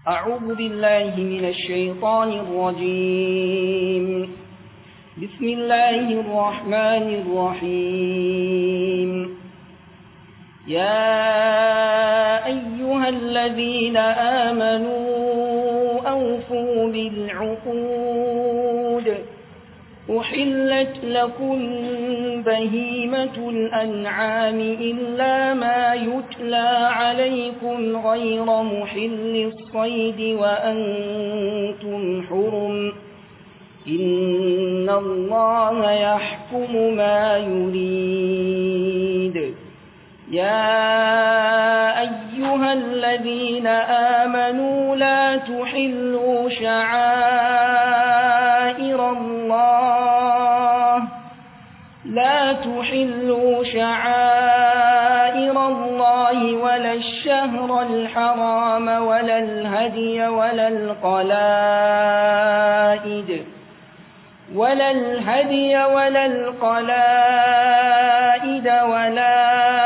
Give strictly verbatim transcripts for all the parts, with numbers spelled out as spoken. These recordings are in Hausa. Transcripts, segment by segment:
أعوذ بالله من الشيطان الرجيم. بسم الله الرحمن الرحيم. يا أيها الذين آمنوا أوفوا بالعقود. أحلت لكم بهيمة الأنعام إلا ما يتلى عليكم غير محل الصيد وأنتم حرم. إن الله يحكم ما يريد. يا أيها الذين آمنوا لا تحلوا شعائر الله لا تحلوا شعائر الله ولا الشهر الحرام ولا الهدي ولا القلائد ولا الهدي ولا القلائد ولا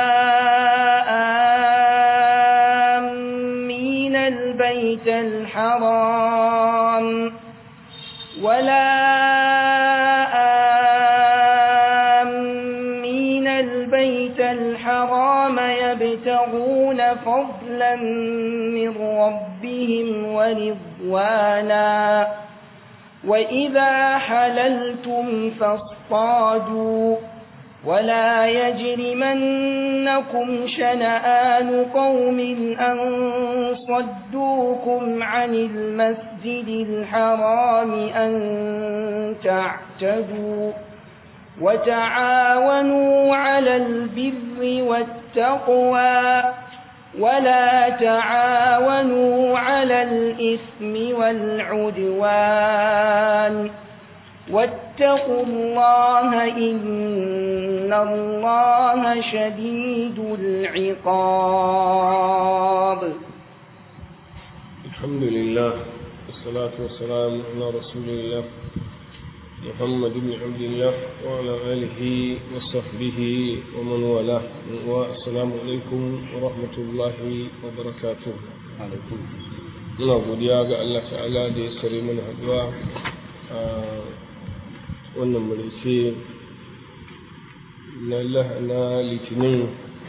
آمين البيت الحرام ولا آمين البيت الحرام يبتغون فضلا من ربهم ورضوانا. وإذا حللتم فاصطادوا ولا يجرمنكم شنآن قوم أن صدوكم عن المسجد الحرام أن تعتدوا وتعاونوا على البر والتقوى ولا تعاونوا على الإثم والعدوان واتقوا الله إن الله شديد العقاب. الحمد لله والصلاة والسلام على رسول الله محمد بن عبد الله وعلى آله وصحبه ومن والاه. والسلام عليكم ورحمة الله وبركاته. عليكم. muna godiya ga Allah ta'ala da ya sare mana haduwa a wannan mulki na na litinin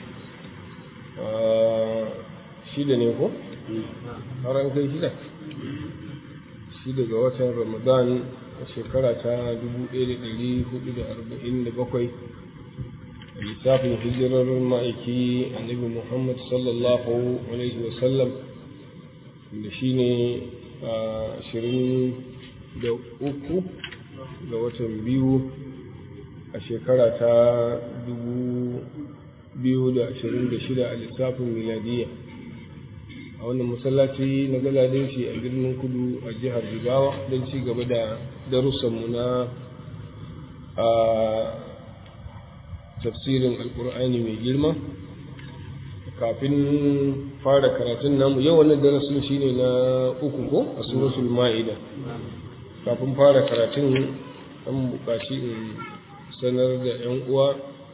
shida ne ko? har an kai shida? shida ga watan Ramadan a shekara ta dubu ɗaya da ɗari hudu da arba'in da bakwai a lissafin hijirar ma'aiki annabi Muhammad sallallahu alaihi wasallam da shi ne a ashirin da uku ga watan biyu a shekara ta dubu biyu da ashirin da shida a lissafin miladiyya a wannan masallaci na Galadanci a birnin Kudu a jihar Jigawa don ci gaba da darussanmu na a tafsirin alkur'ani mai girma. Kafin fara karatun namu yau wannan darasin shine na uku ko a suratul ma'ida. Kafin fara karatun an buƙaci in sanar da 'yan uwa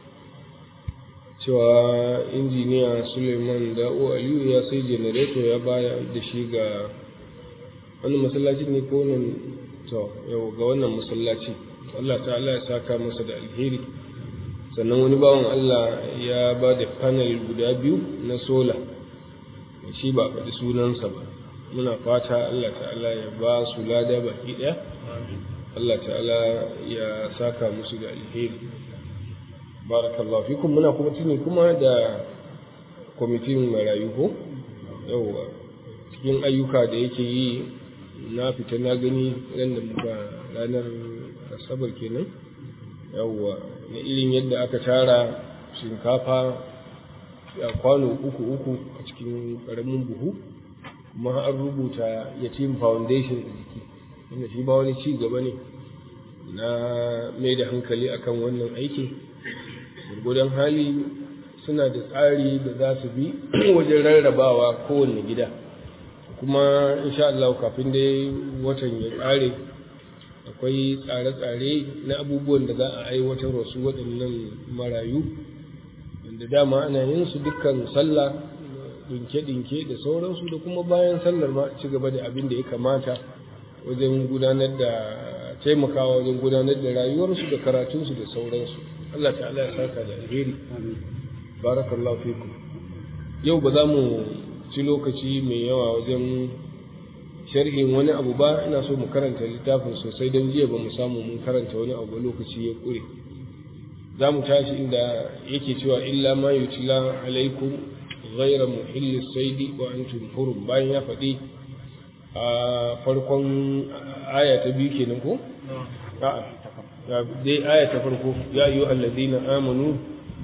cewa injiniya Suleiman Da'o Aliyu ya sai janareto ya baya da shi ga wannan masallacin ne ko nan to yau ga wannan masallaci. Allah ta'ala ya saka masa da alheri. Sannan wani bawan Allah ya ba da panel guda biyu na sola shi ba faɗi sunansa ba. Muna fata Allah ta'ala ya ba su lada baki ɗaya. Allah ta'ala ya saka musu da alheri. Barakallahu fikum. Muna kuma tuni kuma da kwamitin marayu ko yauwa cikin ayyuka da yake yi na fita na gani ran da muka ranar asabar kenan yauwa na irin yadda aka tara shinkafa a kwano uku uku a cikin karamin buhu kuma an rubuta Yatim Foundation a jiki wanda shi ba wani ci gaba ne na mai da hankali akan wannan aiki. Gurgudan hali suna da tsari da za su bi wajen rarrabawa kowanne gida kuma insha Allah kafin dai watan ya tsare akwai tsare-tsare na abubuwan da za a aiwatar wasu waɗannan marayu wanda dama ana yin su dukkan sallah dinke-dinke da sauransu, da kuma bayan sallar ma ci gaba da abin da ya kamata wajen gudanar da taimakawa wajen gudanar da rayuwarsu da karatunsu da sauransu. Allah ta'ala ya saka da alheri. Barakallahu fikum. Yau ba za mu ci lokaci mai yawa wajen sharhin wani abu ba, ina so mu karanta littafin sosai don jiya ba mu samu mun karanta wani abu lokaci ya kure. za mu tashi inda yake cewa illa ma yutla alaikum ghayra muhillis saidi wa antum hurum, bayan ya faɗi a farkon aya ta biyu kenan ko a'a dai aya ta farko ya ayyuhal ladina amanu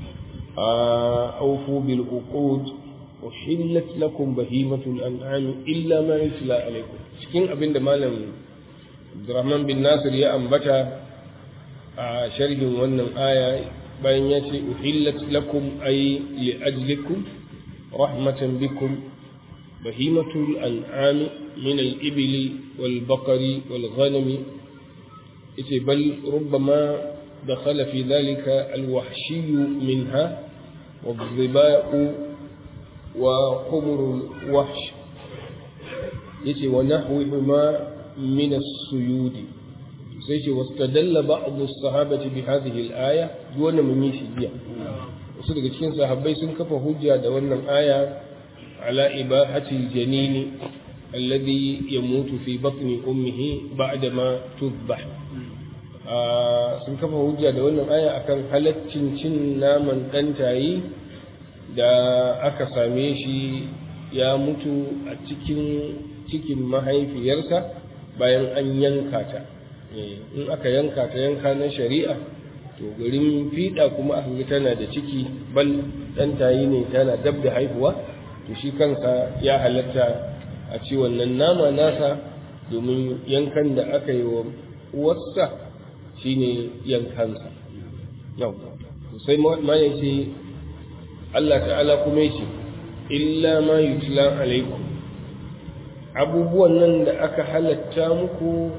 awfu bil uqud uhillat lakum bahimatul an'am illa ma yutla alaikum. Cikin abinda malam Abdurrahman bin Nasir ya ambata a sharhin wannan aya bayan ya ce uhillat lakum ay li ajlikum rahmatan bikum bahimatul an'am min al-ibli wal baqari wal ghanami, yace bal rubbama dakhala fi dhalika al-wahshi minha wadh-dhiba'u wa humur al-wahsh, yace wa nahwihima min as-suyudi. sai ce wastadalla ba'd as-sahabati bi hadhihi al-aya, wannan mun yi shi jiya. Wasu daga cikin sahabbai sun kafa hujja da wannan aya ala ibahati al-janin alladhi yamutu fi batni ummihi ba'da ma tudbah. Sun kafa hujja da wannan aya akan halaccin cin naman dantayi da aka same shi ya mutu a cikin cikin mahaifiyarsa bayan an yanka ta. In aka yanka ta yanka na shari'a, to garin fiɗa kuma aka ga tana da ciki, bal ɗan tayi ne tana dab da haihuwa, to shi kansa ya halatta a ci wannan nama nasa, domin yankan da aka yi wa uwarsa shine yankansa. Yau sai ma ya ce Allah ta'ala kuma ya ce illa ma yutla alaikum, abubuwan nan da aka halatta muku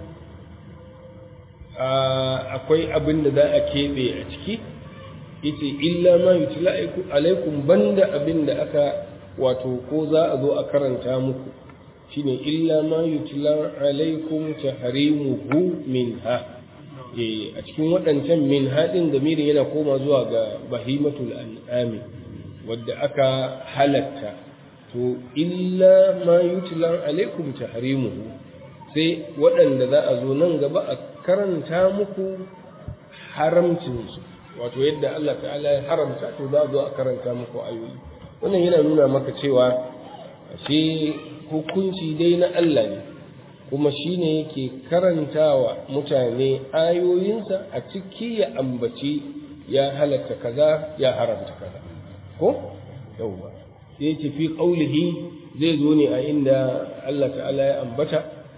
akwai abin da za a keɓe a ciki, ita illa ma yutla alaikum, banda abin da aka wato ko za a zo a karanta muku, shine illa ma yutla alaikum tahrimuhu minha. Eh, a cikin waɗancan min haɗin da mirin yana koma zuwa ga bahimatul an'ami wadda aka halatta, to illa ma yutla alaikum tahrimuhu, sai waɗanda za a zo nan gaba a karanta muku haramcinsu, wato yadda Allah ta'ala ya haramta, to za a zo a karanta muku ayoyi. Wannan yana nuna maka cewa ashe hukunci dai na Allah ne, kuma shi ne yake karantawa mutane ayoyinsa a ciki ya ambaci ya halatta kaza ya haramta kaza, ko yauwa sai ce fi qaulihi, zai zo ne a inda Allah ta'ala ya ambata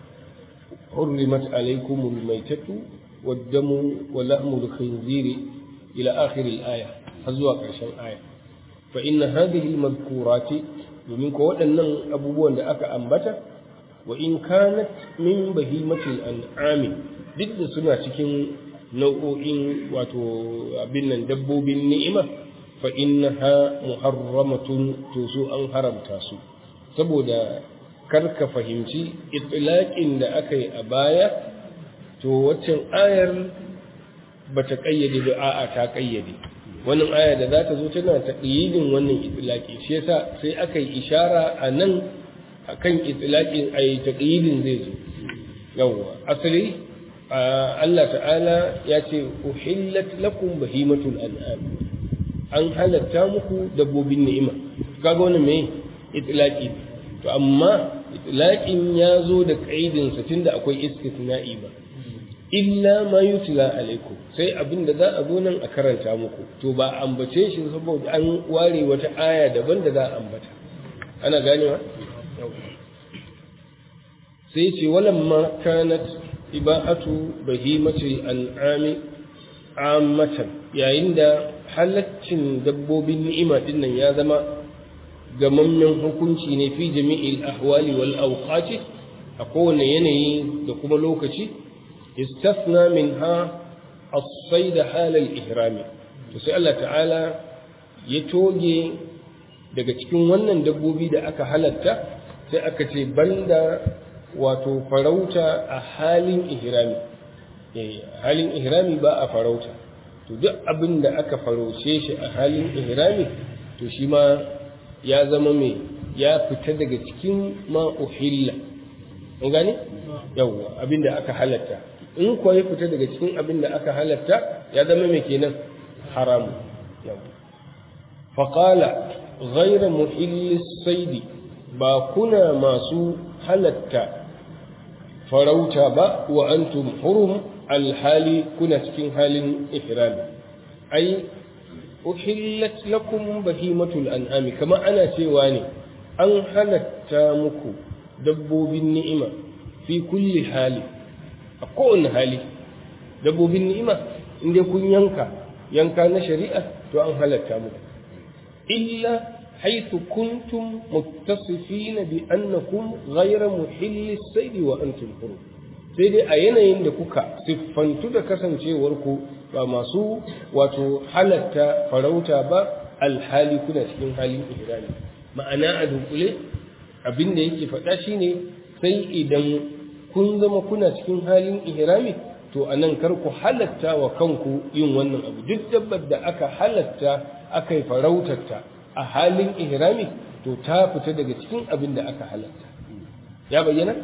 حرمت عليكم الميتة والدم ولحم الخنزير إلى آخر الآية هزوا قرشان آية. فإن هذه المذكورات ومن قوة أبوان لأك أنبتا وإن كانت من بهيمة الأنعام ضد سنة كن نوعين واتو بنا دبو بالنئمة فإنها محرمة تسوء حرم تاسو سبودا karka fahimci itlaqin da aka yi a baya, to waccan ayar bata kayyade da a'a ta kayyade. Wannan aya da za ta zo tana taqyidin wannan itlaqi, shi yasa sai aka yi ishara a nan akan itlaqin ayi taqyidin zai zo. Yawwa asali Allah ta'ala ya ce uhillat lakum bahimatul an'am, an halatta muku dabbobin ni'ima. Kaga wannan me itlaqi, to amma itlaqin ya zo da kaidinsa tunda akwai istisna'i ba, illa ma yutla alaikum, sai abinda za a zo nan a karanta muku, to ba ambace shi saboda an ware wata aya daban da za a ambata. Ana ganewa? sai ce walamma kanat ibahatu bahimati an'ami ammatan, yayin da halaccin dabbobin ni'ima dinnan ya zama gamammen hukunci ne fi jami'il ahwali wal awqati, a kowane yanayi da kuma lokaci, istasna minha as-sayd hal al-ihrami, to sai Allah ta'ala ya toge daga cikin wannan dabbobi da aka halatta sai aka ce banda wato farauta a halin ihrami eh halin ihrami ba a farauta to duk abin da aka farauce shi a halin ihrami to shi ma ya zama mai ya fita daga cikin ma uhilla an gane yawa abin da aka halatta in kuwa ya fita daga cikin abin da aka halatta ya zama mai kenan haramu yawa faqala ghayra muhillis saidi ba kuna masu halatta farauta ba wa antum hurum alhali kuna cikin halin ihrami ai uhillat lakum bahimatul an'ami kama ana cewa ne an halatta muku dabbobin ni'ima fi kulli hali a kowane hali dabbobin ni'ima inda kun yanka yanka na shari'a to an halatta muku illa حيث كنتم متصفين بأنكم غير محل الصيد وأنتم حرم sai dai a yanayin da kuka siffantu da kasancewarku ba masu wato halatta farauta ba alhali kuna cikin halin ihrami ma'ana a dunkule abin da yake faɗa shine sai idan kun zama kuna cikin halin ihrami to anan kar ku halatta wa kanku yin wannan abu duk dabbar da aka halatta aka yi farautarta a halin ihrami to ta fita daga cikin abin da aka halatta ya bayyana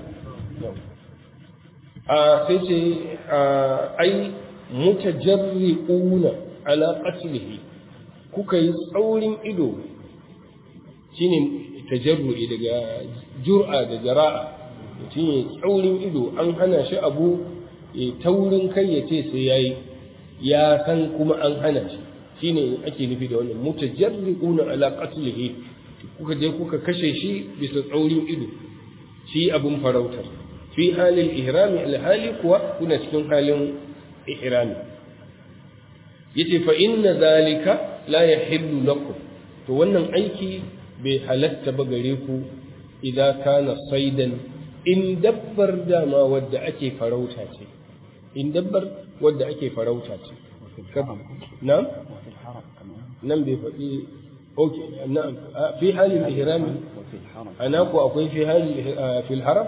a sai ce ai mutajarri'una ala qatlihi kuka yi tsaurin ido shine tajarru'i daga jur'a da jara'a shine tsaurin ido an hana shi abu ya taurin kai ya ce sai yayi ya san kuma an hana shi shine ake nufi da wannan mutajarri'una ala qatlihi kuka je kuka kashe shi bisa tsaurin ido shi abun farautar fi halil ihrami alhali kuwa kuna cikin halin ihrami yace fa inna zalika la yahillu lakum to wannan aiki bai halatta ba gare ku idan kana saidan in dabbar dama wadda ake farauta ce in dabbar wadda ake farauta ce na'am nan bai faɗi okay na'am fi halin ihrami ana ku akwai fi halin fil haram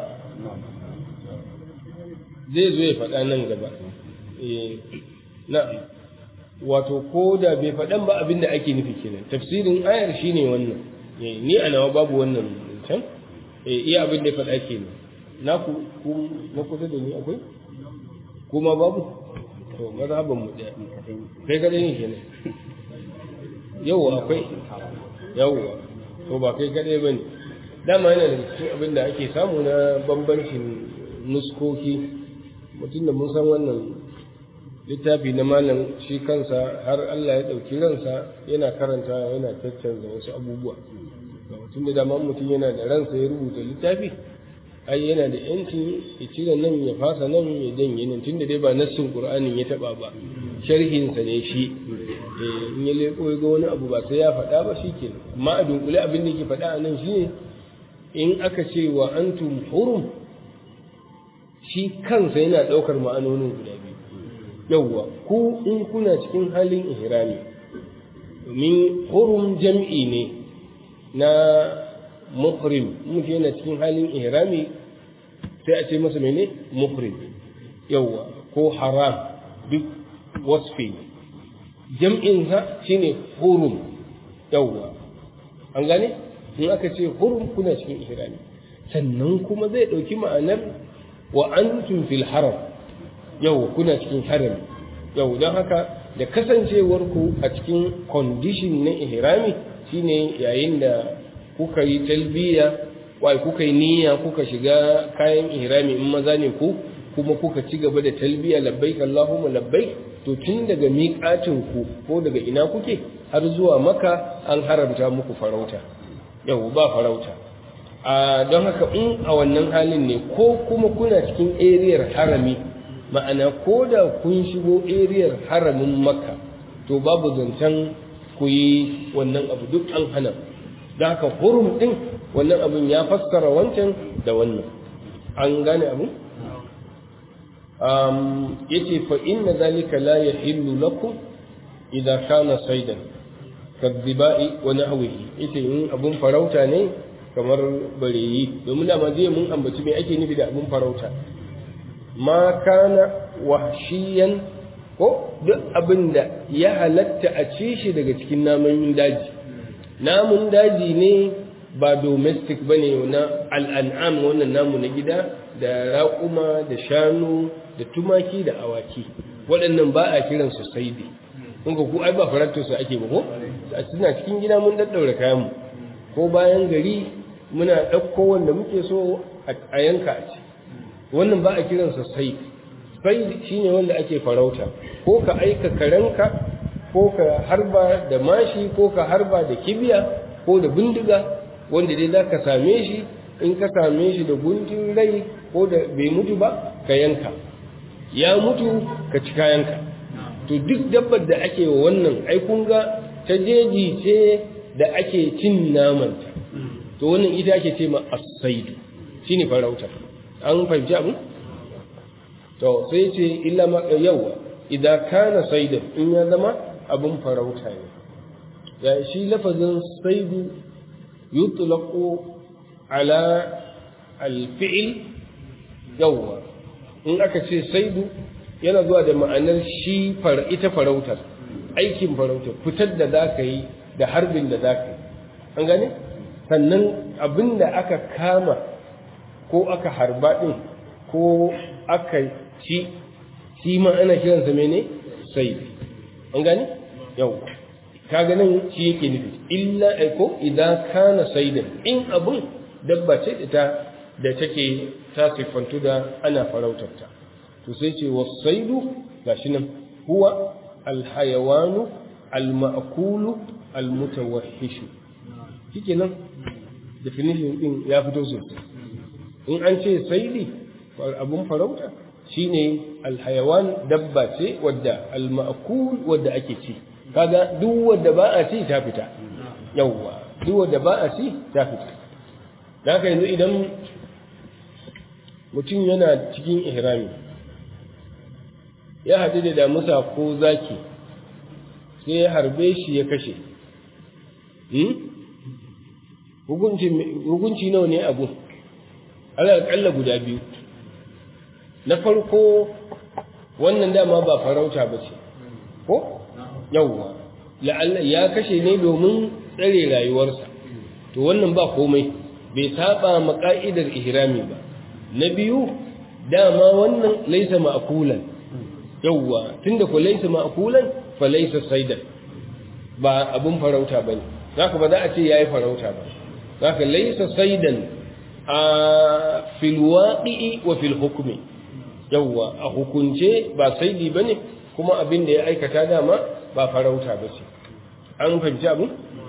zai zo ya faɗa nan gaba eh na'am wato ko da bai faɗan ba abinda ake nufi kenan tafsirin ayar shine wannan ni a nawa babu wannan can eh iya abin da ya faɗa kenan na ku na kusa da ni akwai kuma babu to mazhaban mu da kai kada ne kenan yau akwai yau to ba kai kada bane dama yana da cikin abin da ake samu na bambancin nuskoki mutum da mun san wannan littafi na malam shi kansa har Allah ya ɗauki ransa yana karanta yana caccanza wasu abubuwa mutum da dama mutum yana da ransa ya rubuta littafi ai yana da yanci ya cire nan ya fasa nan ya janye nan tunda dai ba nassin qur'anin ya taba ba sharhinsa ne shi in ya leko ya ga wani abu ba sai ya faɗa ba shikenan amma a dunkule abin da yake faɗa a nan shine in aka ce wa antum hurum shi kansa yana ɗaukar ma'anonin guda biyu yawwa ku in kuna cikin halin ihrami domin hurum jam'i ne na muhrim mutum yana cikin halin ihrami sai a ce masa mene muhrim yawwa ko haram duk wasfi jam'in sa shine hurum yawwa an gane in aka ce hurum kuna cikin ihrami sannan kuma zai dauki ma'anar wa antum fil haram yau kuna cikin haram yau don haka da kasancewar ku a cikin condition na ihrami shine yayin da kuka yi talbiya wai kuka yi niyya kuka shiga kayan ihrami in maza ne ku kuma kuka ci gaba da talbiya labbaik allahumma labbaik to tun daga miƙatin ku ko daga ina kuke har zuwa maka an haramta muku farauta yau ba farauta a don haka in a wannan halin ne ko kuma kuna cikin ariyar harami ma'ana ko da kun shigo ariyar haramin makka to babu zancen ku yi wannan abu duk an hana da haka hurum din wannan abun ya fassara wancan da wannan an gane abu um yace fa inna zalika la yahillu lakum idza kana saydan kadhiba'i wa nahwihi ita in abun farauta ne kamar bareyi domin da ma zai mun ambaci me ake nufi da abun farauta ma kana wahshiyan ko duk abinda ya halatta a ci shi daga cikin namun daji namun daji ne ba domestic bane na al'an'am wannan namu na gida da raƙuma da shanu da tumaki da awaki waɗannan ba a kiran su saidi kun ga ku ai ba farautar su ake ba ko a suna cikin gida mun daddaura kayan mu ko bayan gari muna ɗauko wanda muke so a yanka a ci wannan ba a kiran sa saidi saidi shine wanda ake farauta ko ka aika karanka ko ka harba da mashi ko ka harba da kibiya ko da bindiga wanda dai za ka same shi in ka same shi da guntun rai ko da bai mutu ba ka yanka ya mutu ka ci kayanka to duk dabbar da ake wa wannan ai kun ga ta jeji ce da ake cin namanta to wannan ita ake ce ma as-saidu shine farauta an fahimci abu to sai ce illa ma yawa idan kana saidan in ya zama abun farauta ne ya shi lafazin saidu yutlaqu ala al-fi'l yawa in aka ce saidu yana zuwa da ma'anar shi far ita farautar aikin farautar fitar da zaka yi da harbin da zaka yi an gane sannan abinda aka kama ko aka harba din ko aka ci shi ma ana kiransa mene saidi an gane yau kaga nan shi yake nufi illa ko idan kana saidan in abun dabba ce da da take ta sifantu da ana farautarta to sai ce wasaidu gashi nan huwa alhayawanu almaakulu almutawahhishu kike nan definition din ya fito sosai in an ce saidi abun farauta shine alhayawan dabba ce wadda almaakul wadda ake ci kaga duk wadda ba a ci ta fita yawa duk wadda ba a ci ta fita da haka yanzu idan mutum yana cikin ihrami ya haɗu da damusa ko zaki sai ya harbe shi ya kashe hukunci nawa ne abu alaƙalla guda biyu na farko wannan dama ba farauta ba ce ko yawwa la'alla ya kashe ne domin tsare rayuwarsa to wannan ba komai bai saba ma ka'idar ihrami ba na biyu dama wannan laysa ma'kulan yawwa tunda ko laysa ma'kulan fa laysa saydan ba abun farauta bane zaka ba za a ce yayi farauta ba zaka laysa saydan a fil waqi'i wa fil hukmi yawwa a hukunce ba saidi bane kuma abin da ya aikata dama ba farauta ba ce an fahimci abin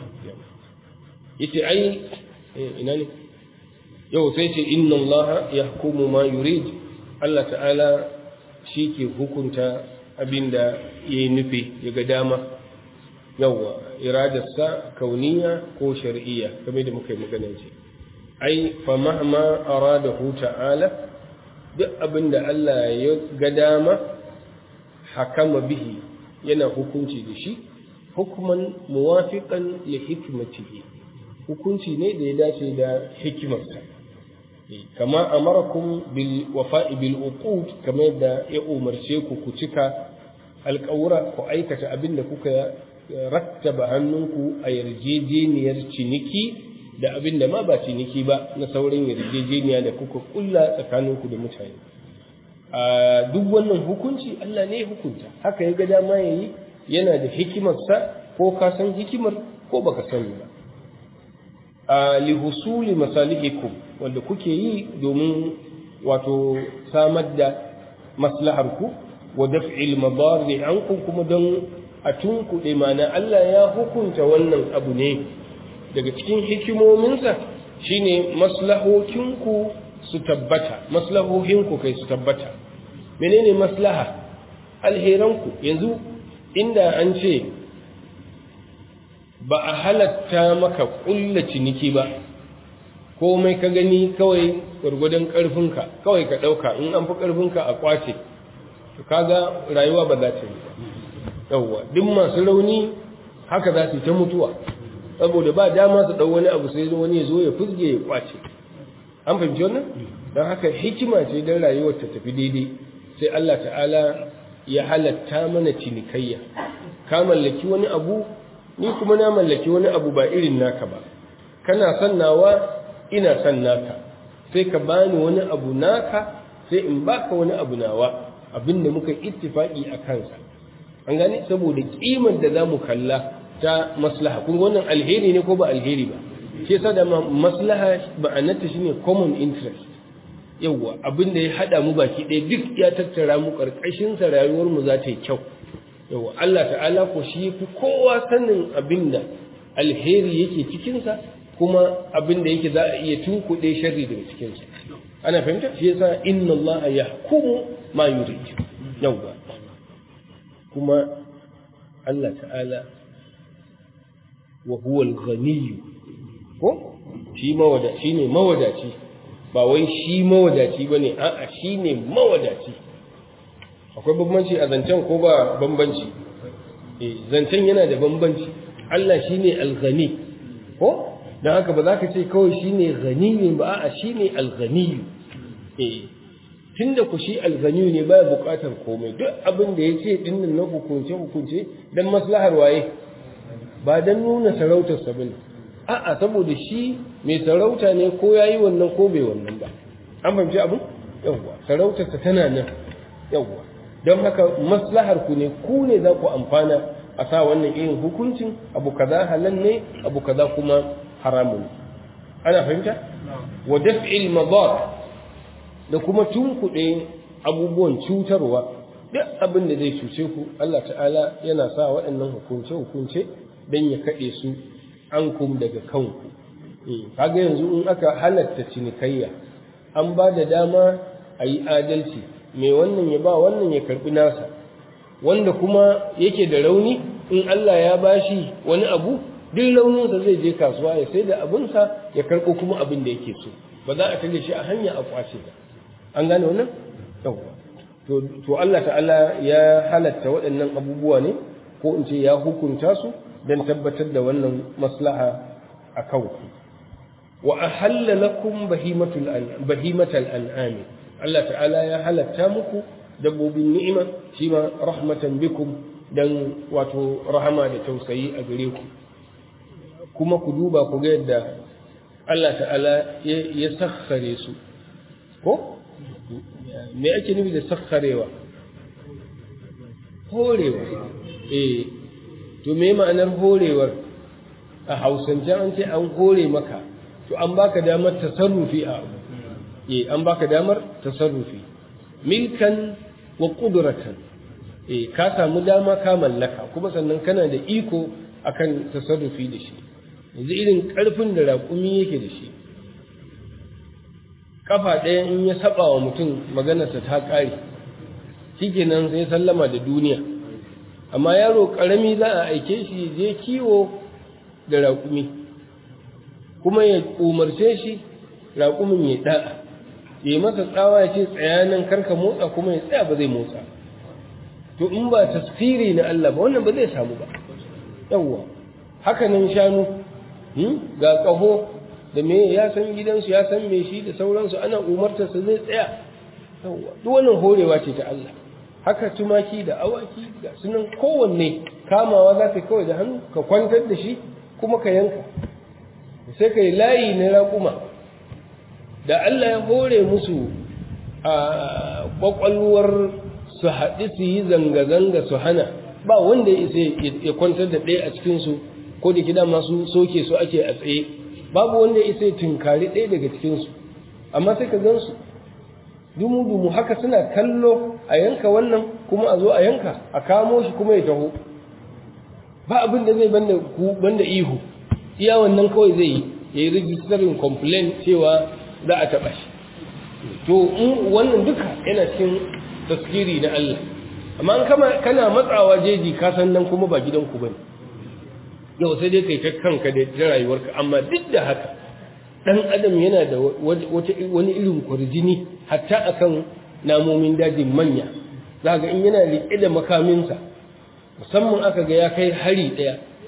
yace ai ina ne yau sai ce inna Allah yahkumu ma yurid Allah ta'ala shi ke hukunta abinda yayi nufi yaga dama yawa iradarsa kauniya ko shar'iyya kamar da muka yi magana ce ai fa mahma aradahu ta'ala duk abinda Allah ya ga dama hakama bihi yana hukunci da shi hukuman muwafiqan li hikmatihi hukunci ne da ya dace da hikimarsa kama amarakum bil wafa'i bil uqud kamar da ya umarce ku ku cika alƙawura ku aikata abinda kuka rattaba hannunku a yarjejeniyar ciniki da abinda ma ba ciniki ba na sauran yarjejeniya da kuka kulla tsakaninku da mutane a duk wannan hukunci Allah ne ya hukunta haka ya ga dama yayi yana da hikimarsa ko ka san hikimar ko baka sani ba a li husuli masalihikum wanda kuke yi domin wato samar da maslahar ku wa daf'il madarri ankum kuma don a tunkuɗe mana Allah ya hukunta wannan abu ne daga cikin hikimominsa shine maslahokinku su tabbata maslahohinku kai su tabbata menene maslaha alheranku yanzu inda an ce ba a halatta maka kulla ciniki ba komai ka gani kawai gurgudan karfinka kawai ka dauka in an fi karfinka a kwace to kaga rayuwa ba za ta yi yawa duk masu rauni haka za su ta mutuwa saboda ba dama su dau wani abu sai wani ya zo ya fusge ya kwace an fahimci wannan don haka hikima ce don rayuwar ta tafi daidai sai Allah ta'ala ya halatta mana cinikayya ka mallaki wani abu ni kuma na mallaki wani abu ba irin naka ba kana son nawa ina son naka sai ka bani wani abu naka sai in baka wani abu nawa abinda muka ittifaki a kansa an gane saboda kimar da zamu kalla ta maslaha kun wannan alheri ne ko ba alheri ba shi yasa da maslaha ma'anarta shine common interest yawa abinda ya hada mu baki ɗaya duk ya tattara mu karkashin sa rayuwar mu za ta yi kyau yawa Allah ta'ala ko shi fi kowa sanin abinda alheri yake cikin sa kuma abinda yake za a iya tunkuɗe sharri daga cikin sa ana fahimta shi yasa inna Allah yahkumu ma yurid yawa kuma Allah ta'ala wa huwa al-ghani ko shi mawada shine mawadaci ba wai shi mawadaci bane a'a shine mawadaci akwai bambanci a zancen ko ba bambanci eh zancen yana da bambanci Allah shine al-ghani ko dan haka ba za ka ce kawai shine ghani ne ba a'a shine al-ghani eh tunda ku shi al-ghani ne ba buƙatar komai duk abin da yace dinnan na hukunce hukunce dan maslahar waye ba dan nuna sarautar sa bane a'a saboda shi mai sarauta ne ko yayi wannan ko bai wannan ba an fahimci abin yawa sarautar sa tana nan yawa don haka maslahar ku ne ku ne za ku amfana a sa wannan irin hukuncin abu kaza halal ne abu kaza kuma haramun ana fahimta wa daf'il madar da kuma tunkuɗe abubuwan cutarwa duk abin da zai cuce ku Allah ta'ala yana sa waɗannan hukunce hukunce don ya kaɗe su an kum daga kanku kaga yanzu in aka halatta cinikayya an ba da dama a yi adalci mai wannan ya ba wannan ya karɓi nasa wanda kuma yake da rauni in Allah ya bashi wani abu duk rauninsa zai je kasuwa ya sai da abinsa ya karɓo kuma abin da yake so ba za a tare shi a hanya a kwace ba an gane wannan yawwa to to Allah ta'ala ya halatta waɗannan abubuwa ne ko in ce ya hukunta su don tabbatar da wannan maslaha a kanku wa ahalla lakum bahimatul bahimatal an'am Allah ta'ala ya halatta muku dabbobin ni'ima shi ma rahmatan bikum dan wato rahama da tausayi a gare ku kuma ku duba ku ga yadda Allah ta'ala ya sakhare su ko me ake nufi da sakharewa horewa eh to me ma'anar horewar a hausance an ce an hore maka to an baka damar tasarrufi a abu eh an baka damar tasarrufi milkan wa qudratan eh ka samu dama ka mallaka kuma sannan kana da iko akan tasarrufi da shi yanzu irin karfin da raƙumi yake da shi kafa ɗaya in ya saba wa mutum maganarsa ta ƙare shikenan sai sallama da duniya amma yaro ƙarami za a aike shi je kiwo da raƙumi kuma ya umarce shi raƙumin ya da'a ya masa tsawa ya ce tsaya nan karka motsa kuma ya tsaya ba zai motsa to in ba tasfiri na Allah ba wannan ba zai samu ba yawwa haka nan shanu ga ƙaho da me ya san gidansu ya san me shi da sauransu ana umartarsa zai tsaya yawwa duk wannan horewa ce ta Allah haka tumaki da awaki ga sunan kowanne kamawa za ka kawai da hannu ka kwantar da shi kuma ka yanka sai ka yi layi na raƙuma da Allah ya hore musu a ƙwaƙwalwar su haɗi su yi zanga-zanga su hana ba wanda ya kwantar da ɗaya a cikinsu ko da kida masu soke su ake a tsaye babu wanda ya isa ya tunkari ɗaya daga cikinsu amma sai ka gan su dumu-dumu haka suna kallo a yanka wannan kuma a zo a yanka a kamo shi kuma ya taho ba abin da zai banda ku banda ihu iya wannan kawai zai yi ya yi registering complaint cewa za a taɓa shi to wannan duka yana cikin taskiri na Allah amma an kama kana matsawa jeji ka san nan kuma ba gidanku bane yau sai dai kai ta kanka da rayuwarka amma duk da haka dan adam yana da wani irin kurjini hatta akan namomin dajin manya zaka in yana rike da makaminsa musamman aka ga ya kai hari daya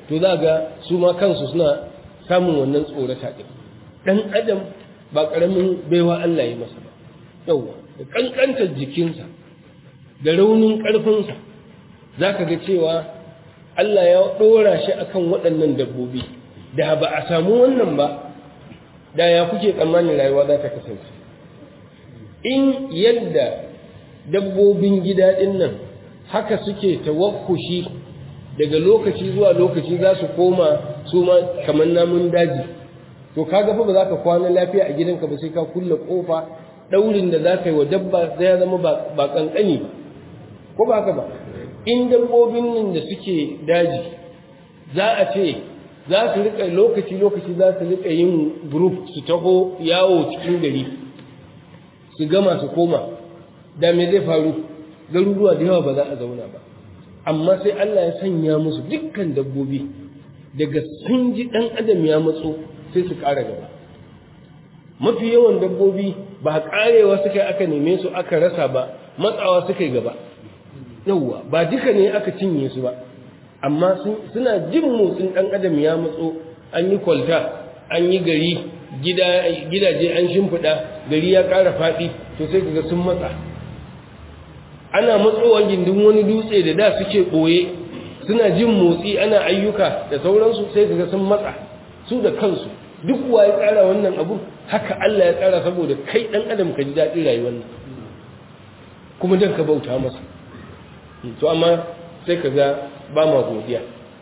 to za ga su ma kansu suna samun wannan tsorata ɗin. ɗan adam ba ƙaramin baiwa Allah ya masa ba, yauwa da ƙanƙantar jikinsa da raunin ƙarfinsa za ka ga cewa Allah ya ɗora shi akan waɗannan dabbobi. Da ba a samu wannan ba, da ya kuke tsammanin rayuwa za ta kasance. In yadda dabbobin gida ɗin nan haka suke tawakkushi daga lokaci zuwa lokaci za su koma su ma kamar namun daji, to kaga fa ba za ka kwana lafiya a gidanka ba sai ka kulle kofa. Daurin da za ka yi wa dabba zai zama ba kankani ba, ko ba haka ba. In dabbobin nan da suke daji za a ce za su rika lokaci lokaci za su rika yin group su taho yawo cikin gari su gama su koma, da me zai faru? Garuruwa da yawa ba za a zauna ba. Amma sai Allah ya sanya musu dukkan dabbobi daga sun ji ɗan adam ya matso sai su ƙara gaba. Mafi yawan dabbobi ba ƙarewa suka yi aka neme su aka rasa ba, matsawa suka yi gaba. Yawwa ba duka ne aka cinye su ba, amma suna jin motsin ɗan adam ya matso, an yi kwalta, an yi gari, gidaje an shimfiɗa, gari ya ƙara faɗi, to sai kaga sun matsa. Ana matsowa gindin wani dutse da da suke ɓoye, suna jin motsi, ana ayyuka da sauransu, sai kaga sun matsa su da kansu. Duk wa ya tsara wannan abu? Haka Allah ya tsara saboda kai ɗan adam ka ji daɗin rayuwar nan, kuma don ka bauta masa. To amma sai ka ga ba ma godiya.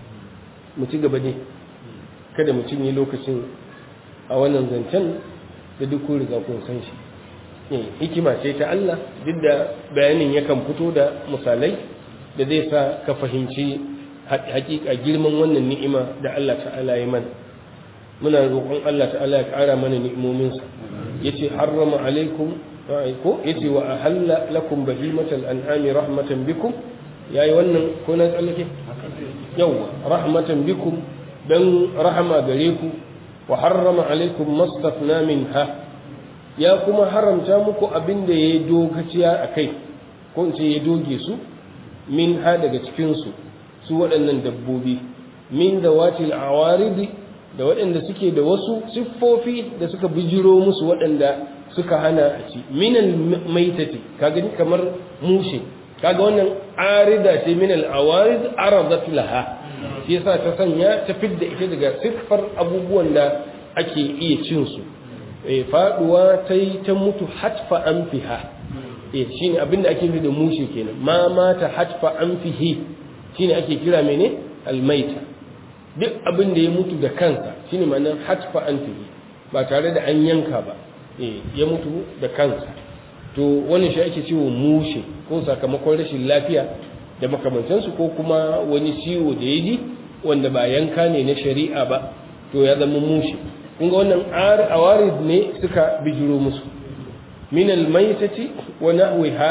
Mu ci gaba ne, kada mu cinye lokacin a wannan zancen da duk kun riga kun san shi. Hikima ce ta Allah, duk da bayanin yakan fito da misalai da zai sa ka fahimci hakika girman wannan ni'ima da Allah ta'ala ya mana. Muna roƙon Allah ta'ala ya ƙara mana ni'imominsa. Yace harrama alaikum ko yace wa ahalla lakum bahimatal an'ami rahmatan bikum. Yayi wannan ko na tsallake? Yawa rahmatan bikum, dan rahama gare ku. Wa harrama alaikum mastafna minha, ya kuma haramta muku abin da ya dogaciya a kai, ko in ce ya doge su, min ha daga cikinsu, su waɗannan dabbobi, min da watil awaridi, da waɗanda suke da wasu siffofi da suka bijiro musu waɗanda suka hana a ci, minan maitati, ka gani kamar mushe, kaga wannan arida ce minal awarid aradat laha, shi yasa ta sanya ta fidda ita daga siffar abubuwan da ake iya cin su. E, faduwa ta yi ta mutu hatfa an fiha, e, shi ne abinda ake nufi da mushe kenan, ma mata hatfa an fihi shi ne ake kira mene almaita. Duk abinda ya mutu da kansa shi ne ma'anar hatfa an fihi, ba tare da an yanka ba, e, ya mutu da kansa. To wani shi ake ciwo mushe, ko sakamakon rashin lafiya da makamantansu, ko kuma wani ciwo da ya ji wanda ba yanka ne na shari'a ba, to ya zama mushe. Kunga wannan awarid ne suka bijiro musu. Min almaitati wa nahwiha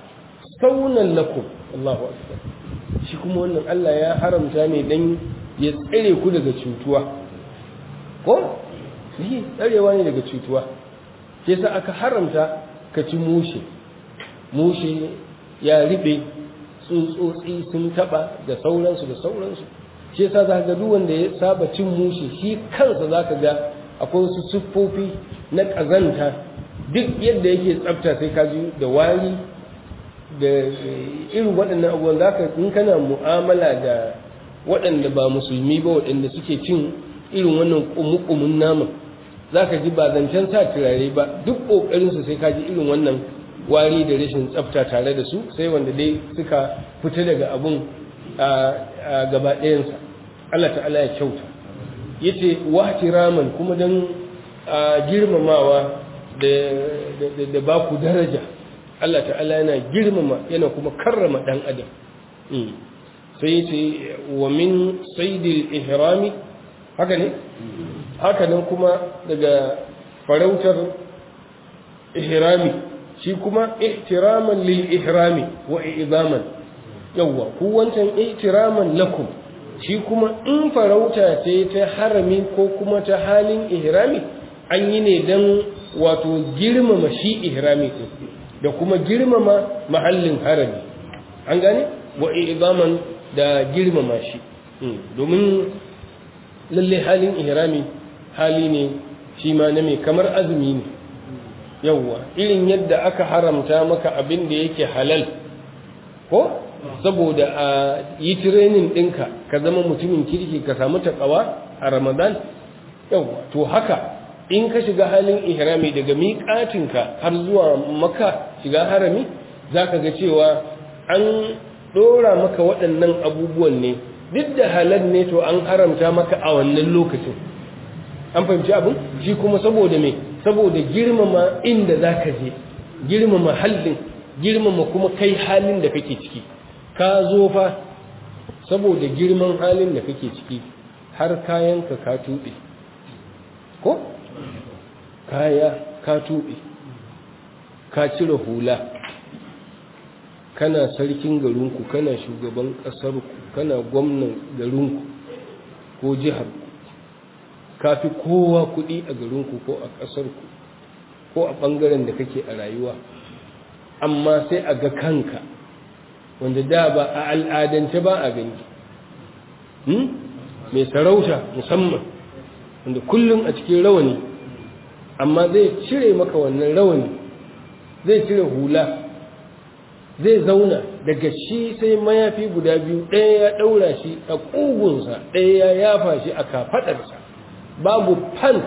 saunan lakum. Allahu akbar. Shi kuma wannan Allah ya haramta ne dan ya tsare ku daga cutuwa. Ko? Shi tsarewa ne daga cutuwa. Sai sa aka haramta ka ci mushe. Mushe ya ribe, tsutsotsi sun taba da sauransu da sauransu. Shi yasa za ga duk wanda ya saba cin mushe, shi kansa za ka ga akwai wasu siffofi na ƙazanta, duk yadda yake tsafta sai ka ji da wari da irin waɗannan abubuwan. Za ka in kana mu'amala da waɗanda ba musulmi ba, waɗanda suke cin irin wannan ƙumuƙumin naman, za ka ji ba zancen sa turare ba, duk ƙoƙarinsu sai ka ji irin wannan wari da rashin tsafta tare da su, sai wanda dai suka fita daga abun a gaba ɗayansa. Allah ta'ala ya kyauta. Yace wahtiraman, kuma dan girmamawa da da ba ku daraja. Allah ta'ala yana girmama, yana kuma karrama dan adam. Sai yace wa min saydil ihrami, haka ne haka nan kuma daga farautar ihrami, shi kuma ihtiraman lil ihrami wa izaman. Yawwa ku wancan ihtiraman lakum, shi kuma in farauta ce ta harami ko kuma ta halin ihrami, an yi ne don wato girmama shi ihrami da kuma girmama mahallin harami. An gane? Wa izaman da girmama shi. domin lalle halin ihrami hali ne shi ma na mai kamar azumi ne yawwa irin yadda aka haramta maka abin da yake halal ko saboda a yi training ɗinka ka zama mutumin kirki ka samu takawa a ramadan yawwa to haka in ka shiga halin ihrami daga miƙatinka har zuwa maka shiga harami za ka ga cewa an ɗora maka waɗannan abubuwan ne duk da halal ne to an haramta maka a wannan lokacin an fahimci abin shi kuma saboda me saboda girmama inda za ka je girmama hallin girmama kuma kai halin da kake ciki ka zo fa saboda girman halin da kake ciki har kayanka ka tuɓe ko kaya ka tuɓe ka cire hula kana sarkin garinku kana shugaban ƙasarku kana gwamnan garinku ko jiharku ka fi kowa kuɗi a garinku ko a ƙasarku ko a ɓangaren da kake a rayuwa amma sai a ga kanka wanda da ba a al'adance ba a gani mai sarauta musamman wanda kullum a cikin rawani amma zai cire maka wannan rawani zai cire hula zai zauna daga shi sai mayafi guda biyu ɗaya ya ɗaura shi a ƙugunsa ɗaya ya yafa shi a kafaɗarsa babu pant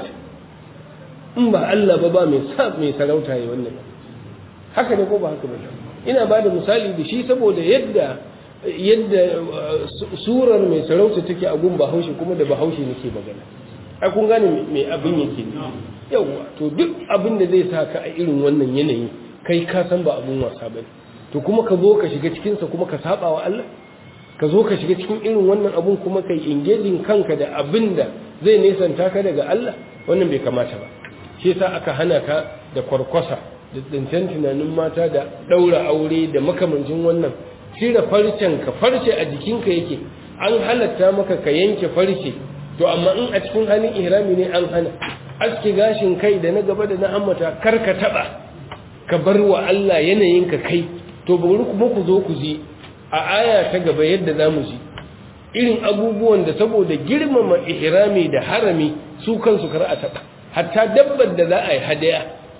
in ba Allah ba ba mai sa mai sarauta ya wannan haka ne ko ba haka ba ina ba da misali da shi saboda yadda yadda surar mai sarauta take a gun bahaushe kuma da bahaushe nake magana ai kun gane me abin yake ne yawa to duk abin da zai sa ka a irin wannan yanayi kai ka san ba abun wasa bane to kuma ka zo ka shiga cikin sa kuma ka saba wa Allah ka zo ka shiga cikin irin wannan abun kuma kai engaging kanka da abin da zai nesanta ka daga Allah wannan bai kamata ba shi yasa aka hana ka da kwarkwasa da tsintan tunanin mata da daura aure da makamancin wannan cire farcen ka farce a jikinka yake an halatta maka ka yanke farce to amma in a cikin halin ihrami ne an hana aske gashin kai da na gaba da na hammata kar ka taba ka bar wa Allah yanayin ka kai to bari kuma ku zo ku ji a aya ta gaba yadda zamu ji irin abubuwan da saboda girmama ihrami da harami su kansu kar a taba hatta dabbar da za a yi hadaya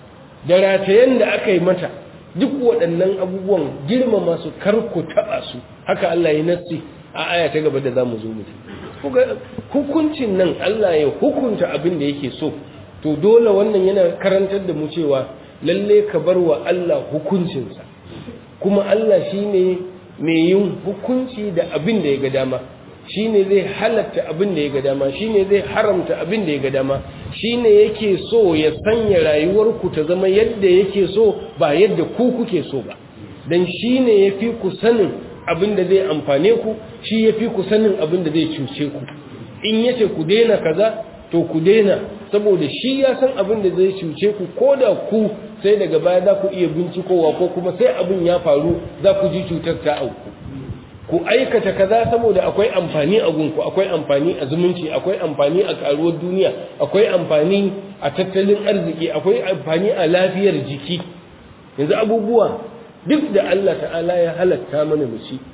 da ratayen da aka yi mata duk waɗannan abubuwan girmama su kar ku taɓa su haka Allah ya nassi a aya ta gaba da za mu zo mu kuga hukuncin nan Allah ya hukunta abin da yake so to dole wannan yana karantar da mu cewa lalle ka bar wa Allah hukuncinsa kuma Allah shine mai yin hukunci da abin da ya ga dama shine zai halatta abin da ya ga dama shine zai haramta abin da ya ga dama shine yake so ya sanya rayuwarku ta zama yadda yake so ba yadda ku kuke so ba dan shine yafi ku sanin abin da zai amfane ku shi yafi ku sanin abin da zai cuce ku in yace ku daina kaza to ku daina saboda shi ya san abin da zai cuce ku koda ku sai daga baya za ku iya bincikowa ko kuma sai abin ya faru za ku ji cutar ta auku ku aikata kaza saboda akwai amfani a gunku akwai amfani a zumunci akwai amfani a karuwar duniya akwai amfani a tattalin arziki akwai amfani a lafiyar jiki yanzu abubuwa duk da Allah ta'ala ya halatta mana mu ci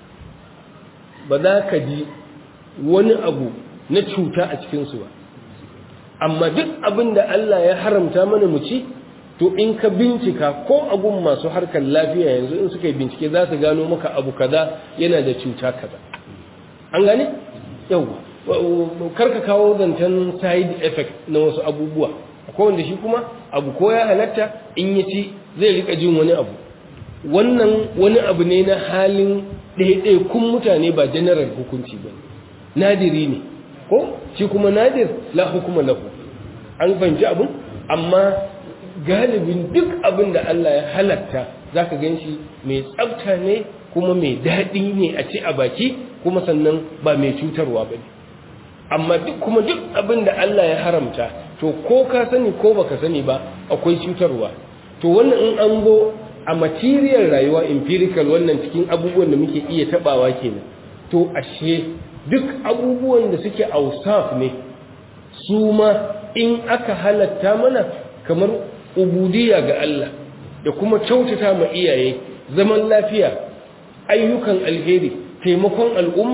ba za ka ji wani abu na cuta a cikin su ba amma duk abin da Allah ya haramta mana mu ci to in ka bincika ko agun masu harkar lafiya yanzu in suka yi bincike za su gano maka abu kaza yana da cuta kaza an gane yau karka kawo zancen side effect na wasu abubuwa akwai wanda shi kuma abu ko ya halatta in ya ci zai rika jin wani abu wannan wani abu ne na halin ɗaiɗaikun mutane ba general hukunci ba nadiri ne ko shi kuma nadir la hukuma lahu an fahimci abun amma galibin duk abin da Allah ya halatta za ka gan shi mai tsafta ne kuma mai daɗi ne a ci a baki kuma sannan ba mai cutarwa ba ne amma duk kuma duk abin da Allah ya haramta to ko ka sani ko baka sani ba akwai cutarwa to wannan in an go a material rayuwa empirical wannan cikin abubuwan da muke iya tabawa kenan to ashe duk abubuwan da suke ausaf ne su ma in aka halatta mana kamar ubudiyya ga Allah da kuma kyautata ma iyaye zaman lafiya ayyukan alheri taimakon al'umma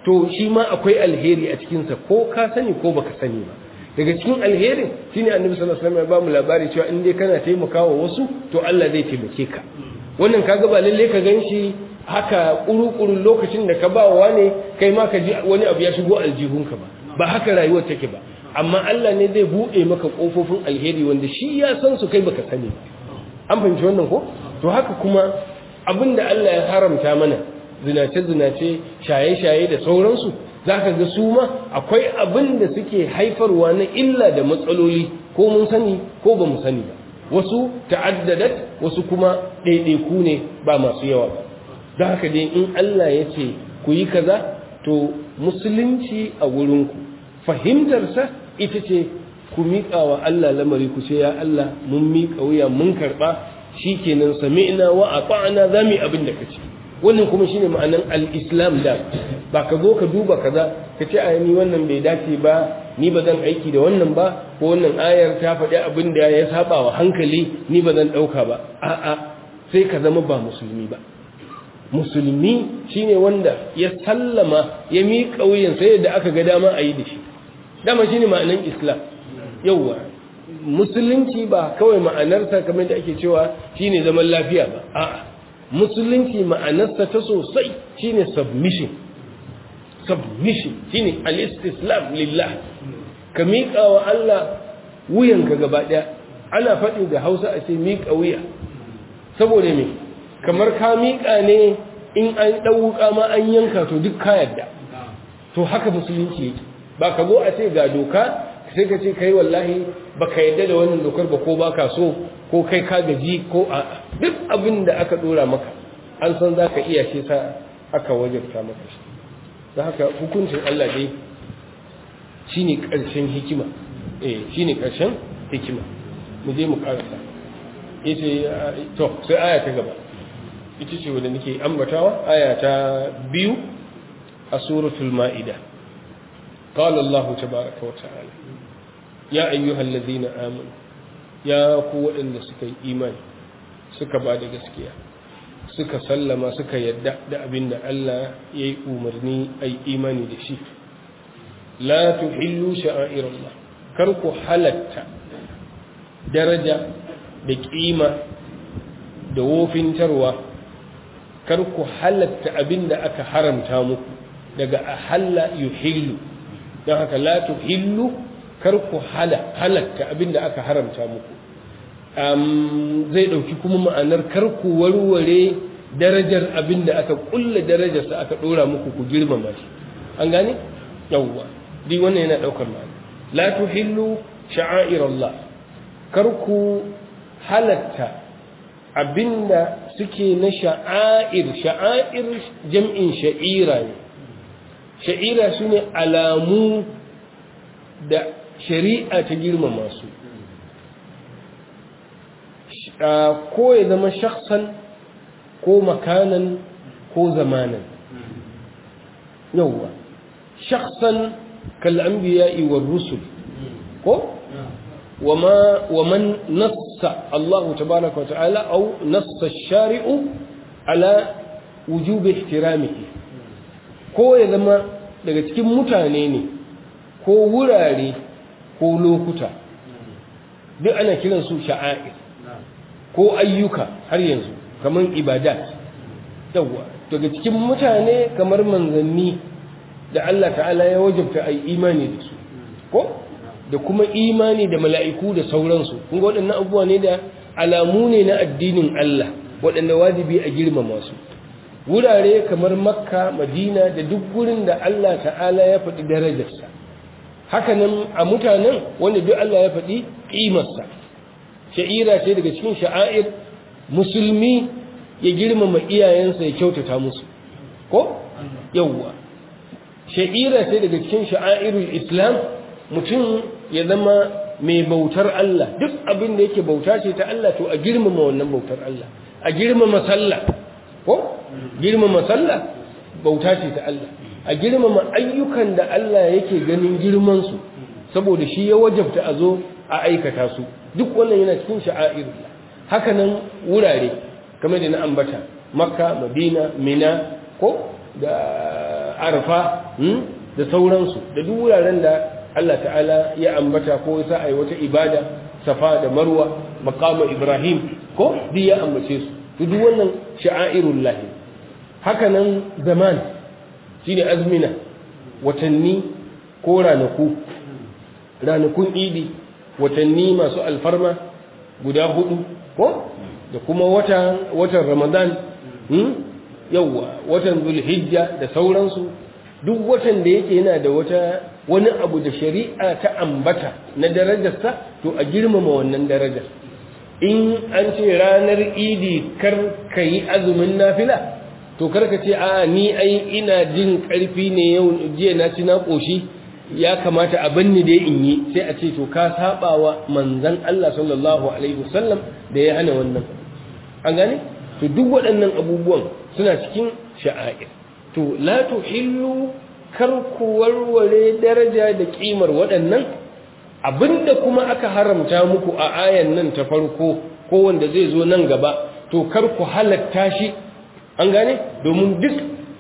to shi ma akwai alheri a cikinsa ko ka sani ko baka sani ba. Daga cikin alherin shine annabi sallallahu alaihi wasallam ya ba mu labari cewa in dai kana taimakawa wasu to Allah zai taimake ka. Wannan kaga ba lalle ka ganshi haka kuru-kurun lokacin da ka bawa ne kai ma ka ji wani abu ya shigo aljihunka ba ba haka rayuwar take ba, amma Allah ne zai buɗe maka ƙofofin alheri wanda shi ya san su kai baka sani ba. An fahimci wannan ko? To haka kuma abinda Allah ya haramta mana zinace-zinace shaye-shaye da sauransu za ka ga su ma akwai abin da suke haifarwa na illa da matsaloli ko mun sani ko ba mu sani ba, wasu ta'addadat wasu kuma ɗaiɗaiku ne ba masu yawa ba. Don haka dai in Allah ya ce ku yi kaza to musulunci a wurinku fahimtarsa ita ce ku miƙa wa Allah lamari ku ce ya Allah mun miƙa wuya mun karɓa shi kenan sami'na wa ata'na za mu yi abin da ka ce. Wannan kuma shine ma'anan al-islam da ba ka zo ka duba kaza ka ce ai ni wannan bai dace ba, ni ba zan aiki da wannan ba, ko wannan ayar ta faɗi abin da ya saba wa hankali ni ba zan ɗauka ba. A'a, sai ka zama ba musulmi ba. Musulmi shine wanda ya sallama ya miƙa wuyan sai yadda aka ga dama a yi da shi. Dama shine ma'anan islam. Yawwa musulunci ba kawai ma'anarsa kamar da ake cewa shine zaman lafiya ba. A'a, musulunci ma'anarsa ta sosai shine submission. Submission shine al-istislam lillah. Ka miƙa wa Allah wuyanka gaba ɗaya. Ana faɗi da Hausa a ce miƙa wuya. Saboda me? Kamar ka miƙa ne in an ɗauka ma an yanka to duk ka yadda. To haka musulunci yake. Ba ka zo a ce ga doka sai ka ce kai wallahi baka yadda da wannan dokar ba ko baka so ko kai ka gaji ko a duk abin da aka dora maka an san zaka iya shi sa aka wajabta maka shi. Don haka hukuncin Allah dai shine karshen hikima. Eh shine karshen hikima. Mu je mu karasa. Yace to sai aya ta gaba. Ita ce wanda nake ambatawa, aya ta biyu a suratul Ma'idah. قال الله تبارك وتعالى يا أيها الذين آمنوا يا قوة إن سكي إيمان سكا بعد gaskiya suka sallama suka yadda da abin da Allah ya yi umarni a yi imani da shi. La tuhillu sha'airallah, kar ku halatta daraja da ƙima da wofintarwa, kar ku halatta abin da aka haramta muku daga ahalla yuhillu. Don haka la tuhillu, kar ku halatta abin da aka haramta muku. Zai ɗauki kuma ma'anar kar ku warware darajar abin da aka kulla darajarsa aka ɗora muku ku girmama shi. An gane? Yawwa, di wannan yana ɗaukar ma'ana. La tuhillu sha'airallah, kar ku halatta abin da suke na sha'air, sha'air jam'in sha'ira ne. Sha'ira su ne alamu da shari'a ta girmama su. Ko ya zama shakhsan ko makanan ko zamanan. Yawwa shakhsan kal anbiya'i war rusul ko wama waman nassa Allah tabaaraka wa ta'ala aw nassa ash-shari'u ala wujubi ihtiramihi. Ko ya zama daga cikin mutane ne ko wurare ko lokuta, duk ana kiransu sha'air ko ayyuka har yanzu kamar ibadat. Yawwa daga cikin mutane kamar manzanni da Allah ta'ala ya wajabta ai imani da su ko da kuma imani da mala'iku da sauransu. Kun ga waɗannan abubuwa ne da alamu ne na addinin Allah waɗanda wajibi a girmama su. Wurare kamar Makka, Madina da duk gurin da Allah ta'ala ya faɗi darajarsa. Hakanan a mutanen wanda duk Allah ya faɗi ƙimarsa. Sha'ira ce daga cikin sha'air, musulmi ya girmama iyayensa ya kyautata musu. Ko? Yawwa. Sha'ira ce daga cikin sha'airul Islam, mutum ya zama mai bautar Allah. Duk abin da yake bauta ce ta Allah to a girmama wannan bautar Allah. A girmama sallah. Ko? Girmama sallah bauta ce ta Allah. A girmama ayyukan da Allah yake ganin girmansu saboda shi ya wajabta a zo a aikata su. Duk wannan yana cikin sha'airullah. Haka nan wurare kamar da na ambata Makka, Madina, Mina ko da Arfa da sauransu da duk wuraren da Allah ta'ala ya ambata ko ya sa ai wata ibada safa da marwa maqama ibrahim ko duk ya ambace su duk wannan sha'airullah haka nan zaman shine azmina watanni ko ranaku ranakun idi watanni masu alfarma guda hudu ko da kuma watan watan ramadan hmm yawa watan zulhijja da sauransu duk watan da yake yana da wata wani abu da shari'a ta ambata na darajarsa to a girmama wannan darajar in an ce ranar idi kar kai azumin nafila to kar ka ce a ni ai ina jin karfi ne yau jiya na ci na koshi ya kamata a banni dai in yi sai a ce to ka sabawa manzon Allah sallallahu alaihi wasallam da ya hana wannan an gane to duk waɗannan abubuwan suna cikin sha'air to la tuhillu kar ku warware daraja da kimar waɗannan abinda kuma aka haramta muku a ayan nan ta farko ko wanda zai zo nan gaba to kar ku halatta shi an gane domin duk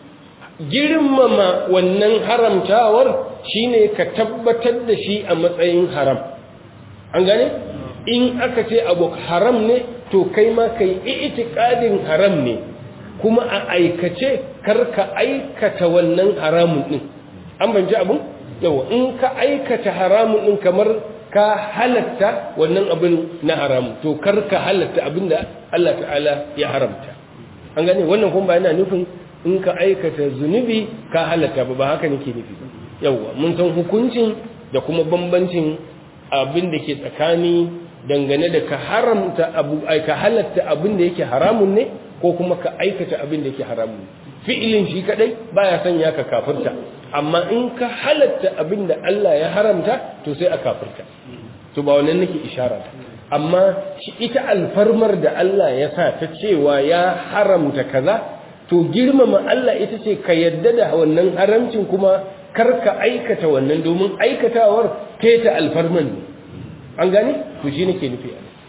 girmama wannan haramtawar shine ka tabbatar da shi a matsayin haram an gane in aka ce abu haram ne to kai ma kai i'tiqadin haram ne kuma a aikace karka aikata wannan haramun din an banji abun yawa in ka aikata haramun din kamar ka halatta wannan abin na haramu to karka halatta abinda Allah ta'ala ya haramta an gane wannan kuma ba yana nufin in ka aikata zunubi ka halatta ba ba haka nake nufi yawa mun san hukuncin da kuma bambancin abin da ke tsakani dangane da ka haramta abu ai ka halatta abin da yake haramun ne ko kuma ka aikata abin da yake haramun fi'ilin shi kadai baya sanya ka kafirta amma in ka halatta abin da Allah ya haramta to sai a kafirta to ba wannan nake ishara amma shi ita alfarmar da Allah ya sa ta cewa ya haramta kaza to girmama Allah ita ce ka yadda da wannan haramcin kuma kar ka aikata wannan domin aikatawar keta alfarman ne an gane to shi nake nufi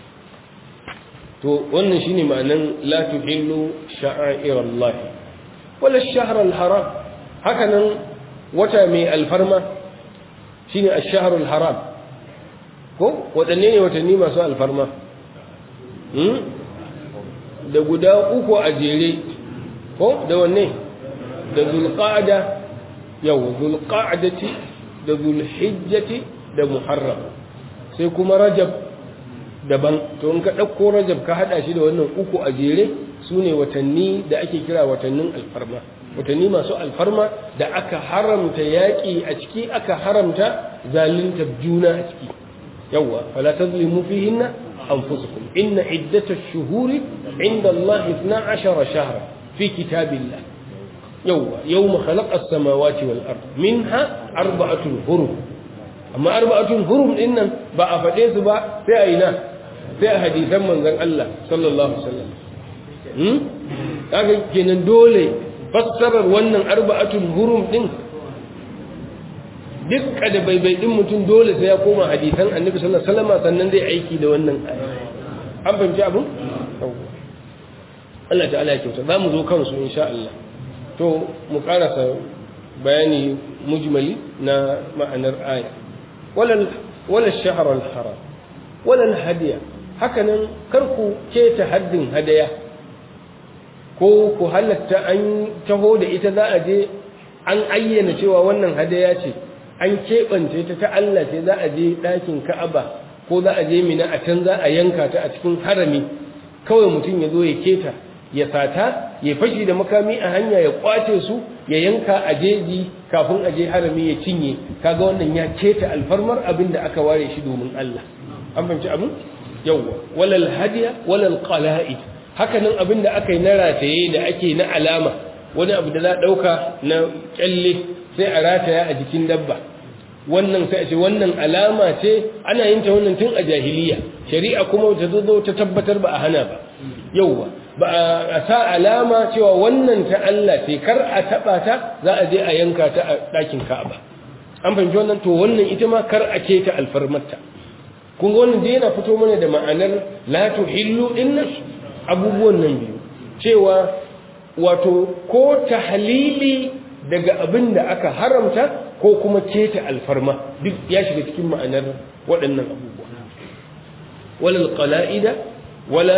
to wannan shine ma'anan la tuhillu sha'airallah wala ash-shahr al-haram hakanan wata mai alfarma shine ash-shahr al-haram ko wadanne ne watanni masu alfarma hmm da guda uku a jere ko da wanne da zulqa'da yau zulqa'dati da zulhijjati da muharram sai kuma rajab daban to in ka dauko rajab ka hada shi da wannan uku a jere sune watanni da ake kira watannin alfarma watanni masu alfarma da aka haramta yaki a ciki aka haramta zalunta juna a ciki yawa fala tazlimu fihinna anfusakum inna iddatash shuhuri inda Allah اثنا عشر shahra fi kitabillah yawa yawma khalaqa as-samawati wal ard minha arba'atun hurum amma arba'atun hurum dinnan ba a fade su ba sai a ina sai a hadisan manzon Allah sallallahu alaihi wasallam hmm kaga kenan dole fassarar wannan arba'atun hurum din dukkan da baibai din mutum dole sai ya koma hadisan annabi sallallahu alaihi wasallam sannan zai aiki da wannan aya an fahimci abun Allah ta'ala ya kyauta za mu zo kansu insha Allah to mu karasa bayani mujmali na ma'anar aya wala wala ash-shahr al-haram wala al-hadiya hakanan karku keta haddin hadaya ko ku halatta an taho da ita za a je an ayyana cewa wannan hadaya ce an keɓance ta ta Allah ce za a je ɗakin Ka'aba ko za a je Mina a can za a yanka ta a cikin harami kawai mutum ya zo ya keta ya sata ya fashi da makami a hanya ya kwace su ya yanka a jeji kafin a je harami ya cinye kaga wannan ya keta alfarmar abin da aka ware shi domin Allah an fahimci abin yawwa walal hadiya walal qala'id haka nan abin da aka yi na rataye da ake na alama wani abu da za a dauka na kyalle sai a rataya a jikin dabba wannan sai a ce wannan alama ce ana yin ta wannan tun a jahiliya shari'a kuma ta zo ta tabbatar ba a hana ba yawwa ba a sa alama cewa wannan ta Allah ce kar a taba ta za a je a yanka ta a ɗakin Ka'aba an fahimci wannan to wannan ita ma kar a keta alfarmarta kun ga wannan dai yana fito mana da ma'anar la tuhillu dinnan abubuwan nan biyu cewa wato ko tahlili daga abin da aka haramta ko kuma keta alfarma duk ya shiga cikin ma'anar waɗannan abubuwa walal qala'ida wala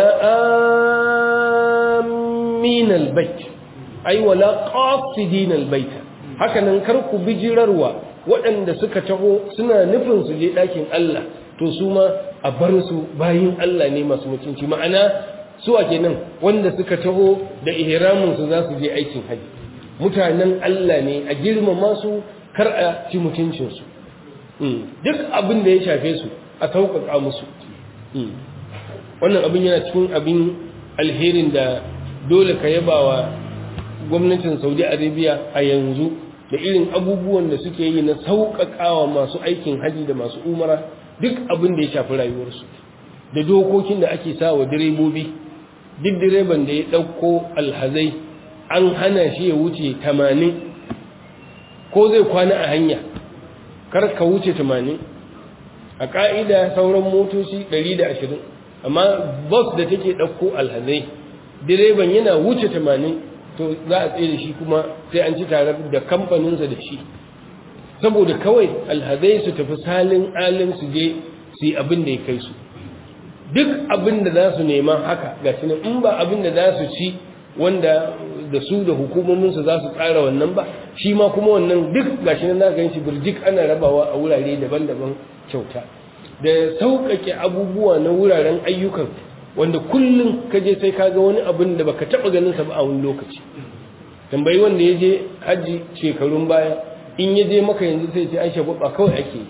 amin albayt ay wala qasidin albayt haka nan kar ku bijirarwa waɗanda suka taho suna nufin su je ɗakin Allah to su ma a bar su bayin Allah ne masu mutunci ma'ana su a kenan wanda suka taho da ihramin su za su je aikin haji mutanen Allah ne a girmama su kar a ci mutuncin su duk abin da ya shafe su a sauƙaƙa musu wannan abin yana cikin abin alherin da dole ka yabawa gwamnatin Saudi Arabia a yanzu da irin abubuwan da suke yi na sauƙaƙawa masu aikin haji da masu umara duk abin da ya shafi rayuwarsu da dokokin da ake sa wa direbobi duk direban da ya ɗauko alhazai an hana shi ya wuce tamanin ko zai kwana a hanya kar ka wuce tamanin a ƙa'ida sauran motoci ɗari da ashirin amma bus da take ɗauko alhazai direban yana wuce tamanin to za a tsaye da shi kuma sai an ci tare da kamfaninsa da shi saboda kawai alhazai su tafi salin alim su je su yi abin da ya kai su duk abin da za su nema haka ga shi in ba abin da za su ci wanda da su da hukumominsu za su tsara wannan ba shi ma kuma wannan duk ga shi nan za ka yi shi birjik ana rabawa a wurare daban-daban kyauta da sauƙaƙe abubuwa na wuraren ayyukan wanda kullum ka je sai ka ga wani abin da baka taɓa ganin sa ba a wani lokaci tambayi wanda ya je hajji shekarun baya in ya je maka yanzu sai ce an shagwaba kawai ake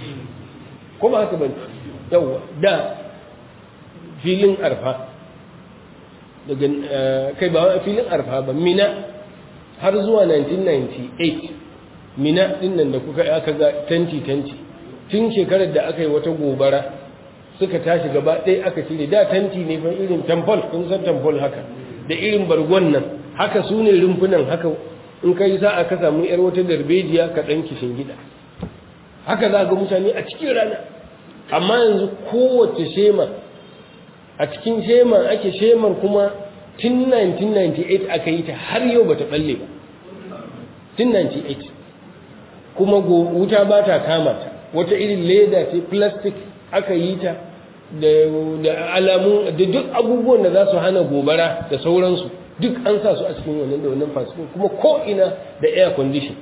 ko ba haka bane yawa da filin arfa daga kai ba filin arfa ba mina har zuwa nineteen ninety-eight mina din nan da kuka aka ga tanti tanti tun shekarar da aka yi wata gobara suka tashi gaba ɗaya aka cire da tanti ne fa irin temple kun san temple haka da irin bargon nan haka su ne rumfunan haka in ka yi sa'a ka samu yar wata darbejiya ka ɗan kishin gida haka za ga mutane a cikin rana amma yanzu kowace shema a cikin shema ake shemar kuma tun nineteen ninety-eight aka yi ta har yau bata balle ba tun ninety-eight kuma wuta ba ta kama ta wata irin leda ce plastic aka yi ta da alamun da duk abubuwan da za su hana gobara da sauransu duk an sa su a cikin wannan da wannan fasikin kuma ko ina da air condition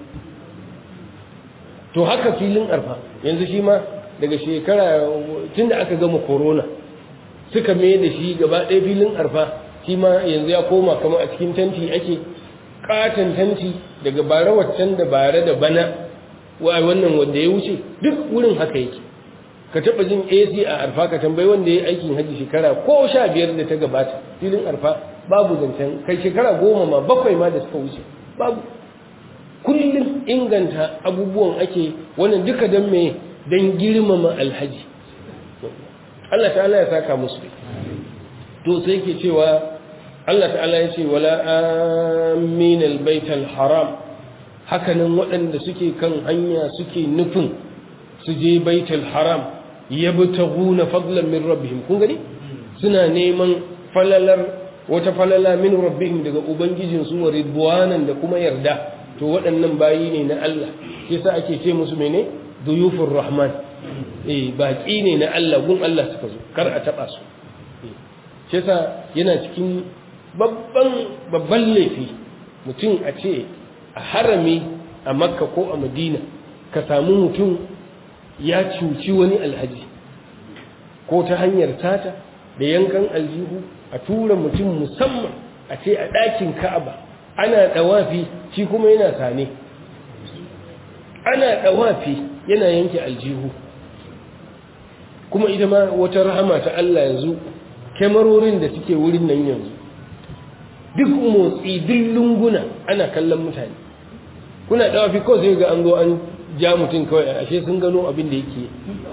to haka filin arfa yanzu shi ma daga shekara tun da aka gama corona suka mai da shi gaba ɗaya filin arfa shi ma yanzu ya koma kama a cikin tanti ake katon tanti daga bara waccan da bara da bana wannan wanda ya wuce duk wurin haka yake ka taɓa jin A C a arfa ka tambayi wanda ya yi aikin hajji shekara ko sha biyar da ta gabata filin arfa babu zancen kai shekara goma ma bakwai ma da suka wuce babu kullum inganta abubuwan ake wannan duka don me don girmama alhaji Allah ta'ala ya saka musu to sai ke cewa Allah ta'ala ya ce wala amin albaital haram hakanan waɗanda suke kan hanya suke nufin su je baitul haram yabtaghuna fadlan min rabbihim kun gani suna neman falalar wata falala min rabbihim daga ubangijin su wa ridwanan da kuma yarda to waɗannan bayi ne na Allah yasa ake ce musu mene duyufur rahman eh baki ne na Allah gun Allah suka zo kar a taba su yasa yana cikin babban babban laifi mutum a ce a harami a Makka ko a Madina ka samu mutum ya cuci wani alhaji ko ta hanyar tata da yankan aljihu a tura mutum musamman a ce a ɗakin Ka'aba ana ɗawafi shi kuma yana sane ana ɗawafi yana yanke aljihu kuma ita ma wata rahama ta Allah yanzu kyamarorin da suke wurin nan yanzu duk motsi duk lunguna ana kallon mutane kuna ɗawafi kawai sai ga an zo an ja mutum kawai ashe sun gano abin da yake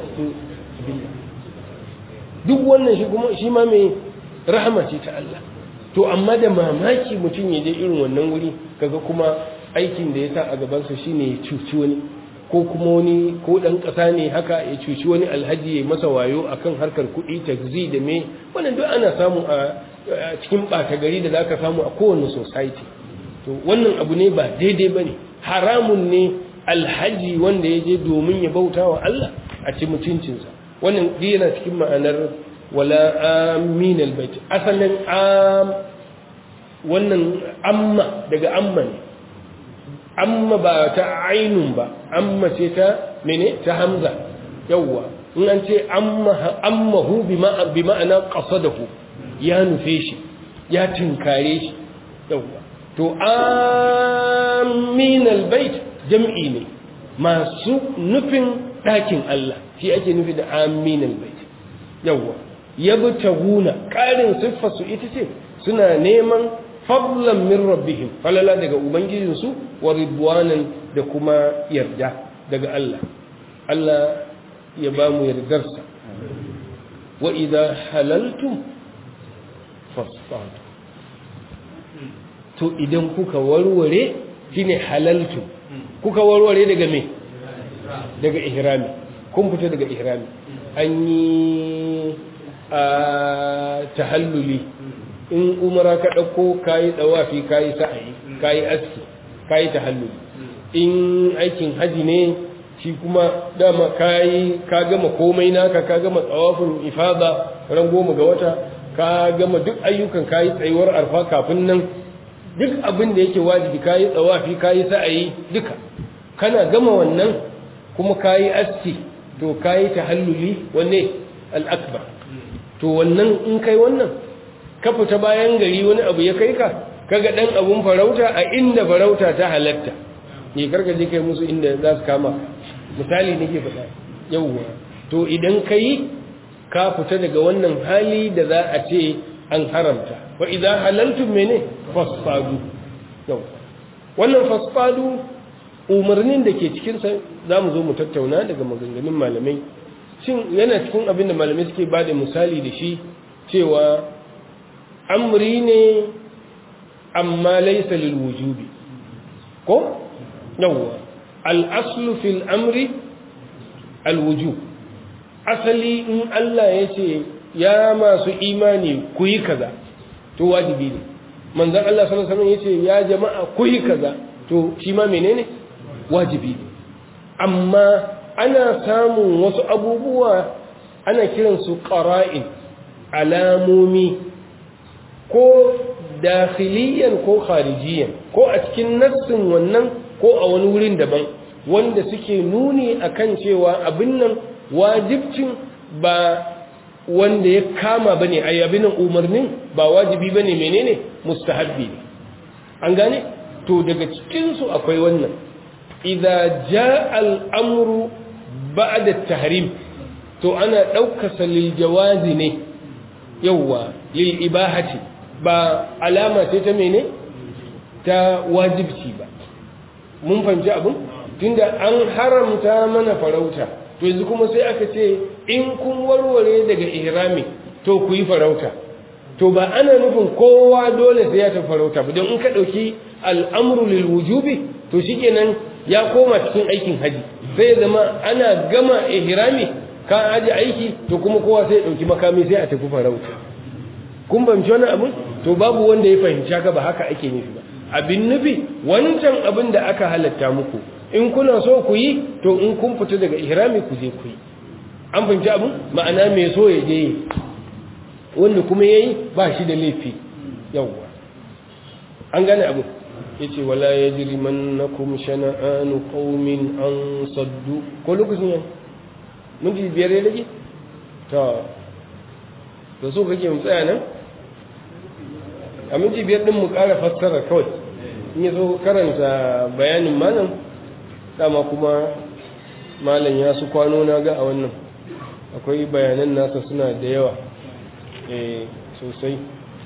duk wannan shi kuma shi ma mai rahama ce ta Allah to amma da mamaki mutum ya je irin wannan wuri kaga kuma aikin da ya sa a gabansa shine ya cuci wani ko kuma wani ko dan ƙasa ne haka ya cuci wani alhaji ya masa wayo akan harkar kuɗi taxi da me wannan duk ana samu a cikin ɓata gari da zaka samu a kowane society to wannan abu ne ba daidai bane haramun ne alhaji wanda ya je domin ya bauta wa Allah a ci mutuncinsa. Wannan yana cikin ma'anar wala amin albayt. Asalin am wannan amma daga amma ne, amma ba ta ainun ba, amma ce ta mene ta hamza. Yawwa in an ce amma ammahu bi ma'ana qasadahu, ya nufe shi, ya tinkare shi. Yawwa to amin albayt jam'i ne, masu nufin ɗakin Allah shi ake nufi da amin albayt. Yawwa yabtaguna, ƙarin siffar su ita ce suna neman fadlan min rabbihim, falala daga ubangijinsu, wa ridwanan da kuma yarda daga Allah. Allah ya ba mu yardarsa. Wa idha halaltum fasfadu, to idan kuka warware shine halaltum, kuka warware daga me? Daga ihrami. Kun fita daga ihrami, an yi a tahalluli. In umara ka ɗauko kayi ɗawafi kayi sa'ayi kayi aski kayi tahalluli. In aikin haji ne shi kuma dama kayi ka gama komai naka, ka gama tsawafin ifada ran goma ga wata, ka gama duk ayyukan, kayi tsayuwar arfa kafin nan, duk abin da yake wajibi kayi tsawafi kayi sa'ayi duka. Kana gama wannan kuma kayi aski, to kayi tahalluli wanne al-akbar. To wannan in kai wannan ka fita bayan gari wani abu ya kai ka, kaga dan abun farauta a inda farauta ta halatta, ne karka je kai musu inda za su kama. Misali nake faɗa. Yawwa to idan kai ka fita daga wannan hali da za a ce an haramta. Wa idan halaltum mene fasfadu. Yau wannan fasfadu umarnin da ke cikin sa zamu zo mu tattauna daga maganganun malamai. Shin yana cikin abin da malamai suke bada misali da shi, cewa amri ne amma laysa lil wujubi, ko yawwa al-aslu fil amri al-wujub. Asali in Allah ya ce ya masu imani ku yi kaza, to wajibi ne. Manzon Allah sallallahu alaihi wasallam ya ce ya jama'a ku yi kaza, to shi ma menene? Wajibi ne. Amma ana samun wasu abubuwa ana kiransu qara'in, alamomi, ko dakhiliyan ko kharijiyan, ko a cikin nassin wannan ko a wani wurin daban, wanda suke nuni akan cewa abin nan wajibcin ba wanda ya kama bane, ai abin nan umarnin ba wajibi bane, menene mustahabbi ne. An gane? To daga cikin su akwai wannan, idza jaa al-amru ba'da at-tahrim, to ana daukasa lil jawazi ne, yawa lil ibahati, ba alama ce ta mene ta wajibci ba. Mun fahimci abin? Tunda an haramta mana farauta, to yanzu kuma sai aka ce in kun warware daga ihrami to ku yi farauta. To ba ana nufin kowa dole sai ya tafi farauta ba, don in ka dauki al'amru lil wujubi, to shikenan ya koma cikin aikin haji. Sai zama ana gama ihrami ka aje aiki, to kuma kowa sai ya dauki makami sai a tafi farauta. Kun fahimci wannan abin? To babu wanda ya fahimci haka, ba haka ake nufi ba. Abin nufi wancan abin da aka halatta muku, in kuna so ku yi, to in kun fita daga ihrami ku je ku yi. An fahimci abin? Ma'ana mai so ya je, wanda kuma yayi ba shi da laifi. Yawwa an gane abin. Yace wala yajrimannakum shana'anu qaumin an saddu. Ko lokacin yan mun ji biyar ya dage to to so kake mu tsaya nan a minti biyar din mu ƙara fassara kawai, in yaso karanta bayanin malam. Dama kuma malam ya su kwano na ga a wannan akwai bayanan nasa suna da yawa eh sosai,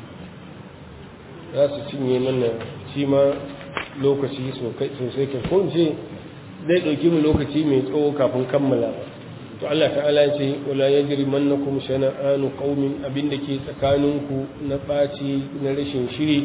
za su cinye mana shi ma lokaci sosai, kan ko ce zai ɗauki mu lokaci mai tsawo kafin kammala. To Allah ta'ala ya ce wala yajrimannakum shana'anu qaumin, abinda ke tsakaninku na baci na rashin shiri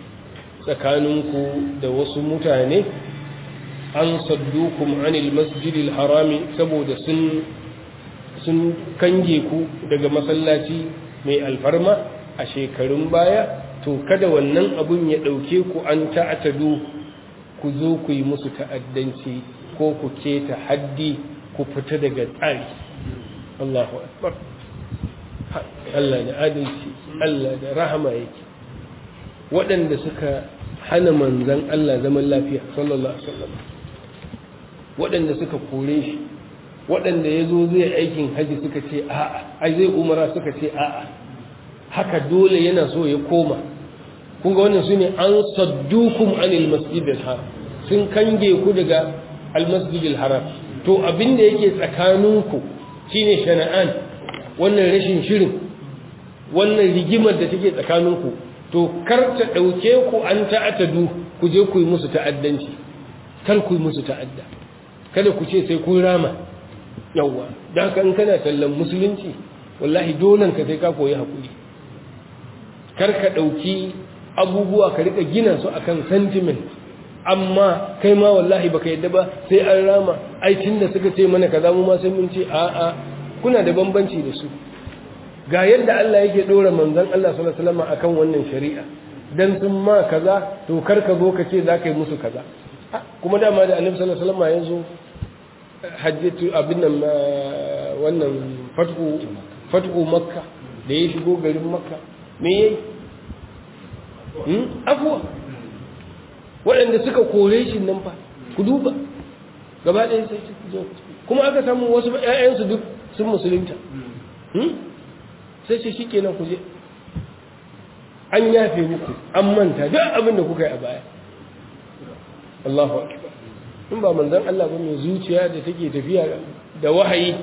tsakaninku da wasu mutane, an saddukum anil masjidil harami, saboda sun sun kange ku daga masallaci mai alfarma a shekarun baya, to kada wannan abun ya dauke ku an ta'atadu ku ku zo ku yi musu ta'addanci ko ku keta haddi ku fita daga tsari. Allahu akbar. Allah da adalci, Allah da rahama yake. Waɗanda suka hana manzan Allah zaman lafiya sallallahu alaihi wasallam, waɗanda suka kore shi, waɗanda ya zo zai aikin haji suka ce a'a, ai zai umara suka ce a'a, haka dole yana so ya koma. Kun ga wannan su ne an saddukum anil masjidil haram, sun kange ku daga almasjidil haram. To abin da yake tsakaninku shine shana'an, wannan rashin shirin, wannan rigimar da take tsakaninku, to kar ta ɗauke ku an ta'atadu ku je ku yi musu ta'addanci, kar ku yi musu ta'adda, kada ku ce sai kun rama. Yawwa, da haka in kana tallan musulunci wallahi dolan ka sai ka koyi haƙuri, kar ka ɗauki abubuwa ka rika gina su akan sentiment, amma kai ma wallahi baka yadda ba sai an rama, ai tunda suka ce mana kaza mu ma sai mun ce a'a. Kuna da bambanci da su. Ga yadda Allah yake dora manzon Allah sallallahu alaihi wasallam akan wannan shari'a, dan sun ma kaza to kar ka zo ka ce za ka yi musu kaza. Kuma dama da Annabi sallallahu alaihi wasallam ya zo hajjatu abin nan wannan fathu fathu Makka, da ya shigo garin Makka me yayi? Hmm? Afwa. Waɗanda suka kore shi nan fa ku duba gaba ɗaya sai kuma aka samu wasu ƴaƴansu duk sun musulunta. Sai ce shi kenan ku je, an yafe muku, an manta duk abin da kuka yi a baya. Allahu akbar. In ba manzon Allah ba mai zuciya da take tafiya da wahayi,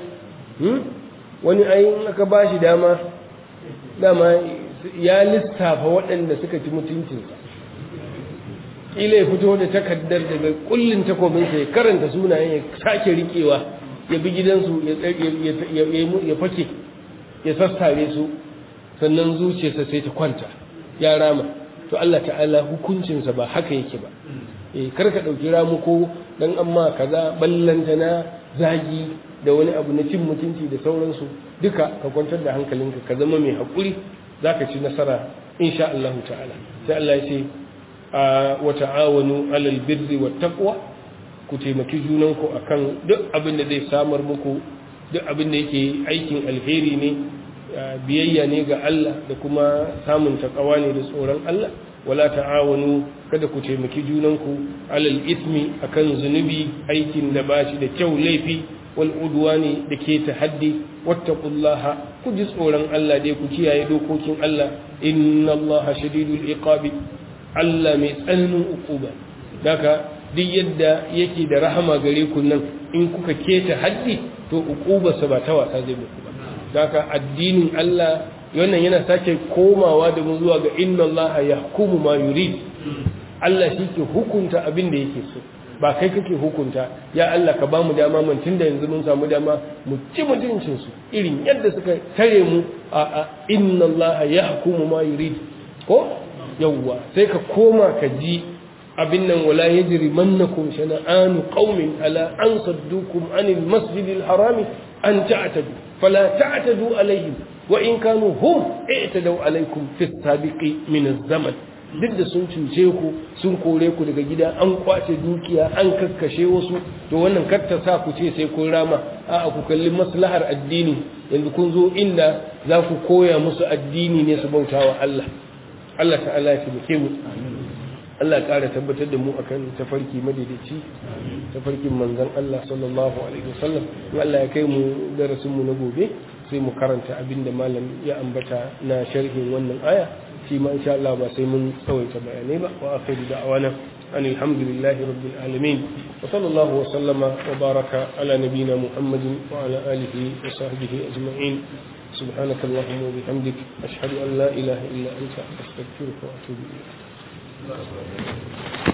wani ayin aka ba shi dama dama ya lissafa waɗanda suka ci mutuncinsa, ƙila ya fito da takaddar daga kullin takobinsa ya karanta sunayen ya sake riƙewa, ya bi gidansu ya fake ya sassare su, sannan zuciyarsa sai ta kwanta ya rama. To Allah ta'ala hukuncinsa ba haka yake ba. Eh, kar ka ɗauki ramuko dan amma kaza ballanta na zagi da wani abu na cin mutunci da sauransu, duka ka kwantar da hankalinka, ka zama mai haƙuri, zaka ci nasara insha Allah ta'ala. Sai Allah ya ce wa ta'awanu 'alal birri wat taqwa, ku taimaki junanku akan duk abin da zai samar muku, duk abin da yake aikin alheri ne, biyayya ne ga Allah da kuma samun takawa ne da tsoron Allah. Wala ta'awanu, kada ku taimaki junanku 'alal ismi akan zunubi, aikin da bashi da kyau, laifi, wal udwani da ke tahaddi. Wattaqullaha, ku ji tsoron Allah dai, ku kiyaye dokokin Allah. Innallaha shadidul iqabi, Allah mai tsananin uquba. Daka duk yadda yake da rahama gare ku nan, in kuka keta haddi to uqubarsa ba ta wasa zai muku ba. Daka addinin Allah wannan yana sake komawa da mu zuwa ga inna Allah yahkumu ma yurid. Allah shi ke hukunta abin da yake so, ba kai kake hukunta. Ya Allah ka bamu dama man tunda yanzu mun samu dama mu ci mutuncin su irin yadda suka tare mu. A a inna Allah yahkumu ma yurid. Ko yawwa sai ka koma ka ji abin nan, wala yajri mannakum shana'anu qaumin ala an saddukum anil masjidil harami an ta'tadu fala ta'tadu alaihim wa in kanu hum i'tadaw alaikum fi sabiqi min az-zaman. Duk da sun cuce ku, sun kore ku daga gida, an kwace dukiya, an kakkashe wasu, to wannan kar ta sa ku ce sai kun rama. A'a, ku kalli maslahar addini. Yanzu kun zo inda za ku koya musu addini ne su bautawa Allah. Allah ta'ala ya taimake mu. Allah ya ƙara tabbatar da mu akan tafarki madaidaici, tafarkin manzon Allah sallallahu alaihi wasallam. In Allah ya kai mu darasin mu na gobe, sai mu karanta abinda malam ya ambata na sharhin wannan aya. Shi ma insha Allah ba sai mun tsawaita bayanai ba. Wa akhiru da'wana alhamdulillahi rabbil alamin. Wa sallallahu wa sallama wa baraka ala nabiyyina Muhammadin wa ala alihi wa sahbihi ajma'in. سبحانك اللهم وبحمدك أشهد أن لا إله إلا أنت أستغفرك وأتوب إليك.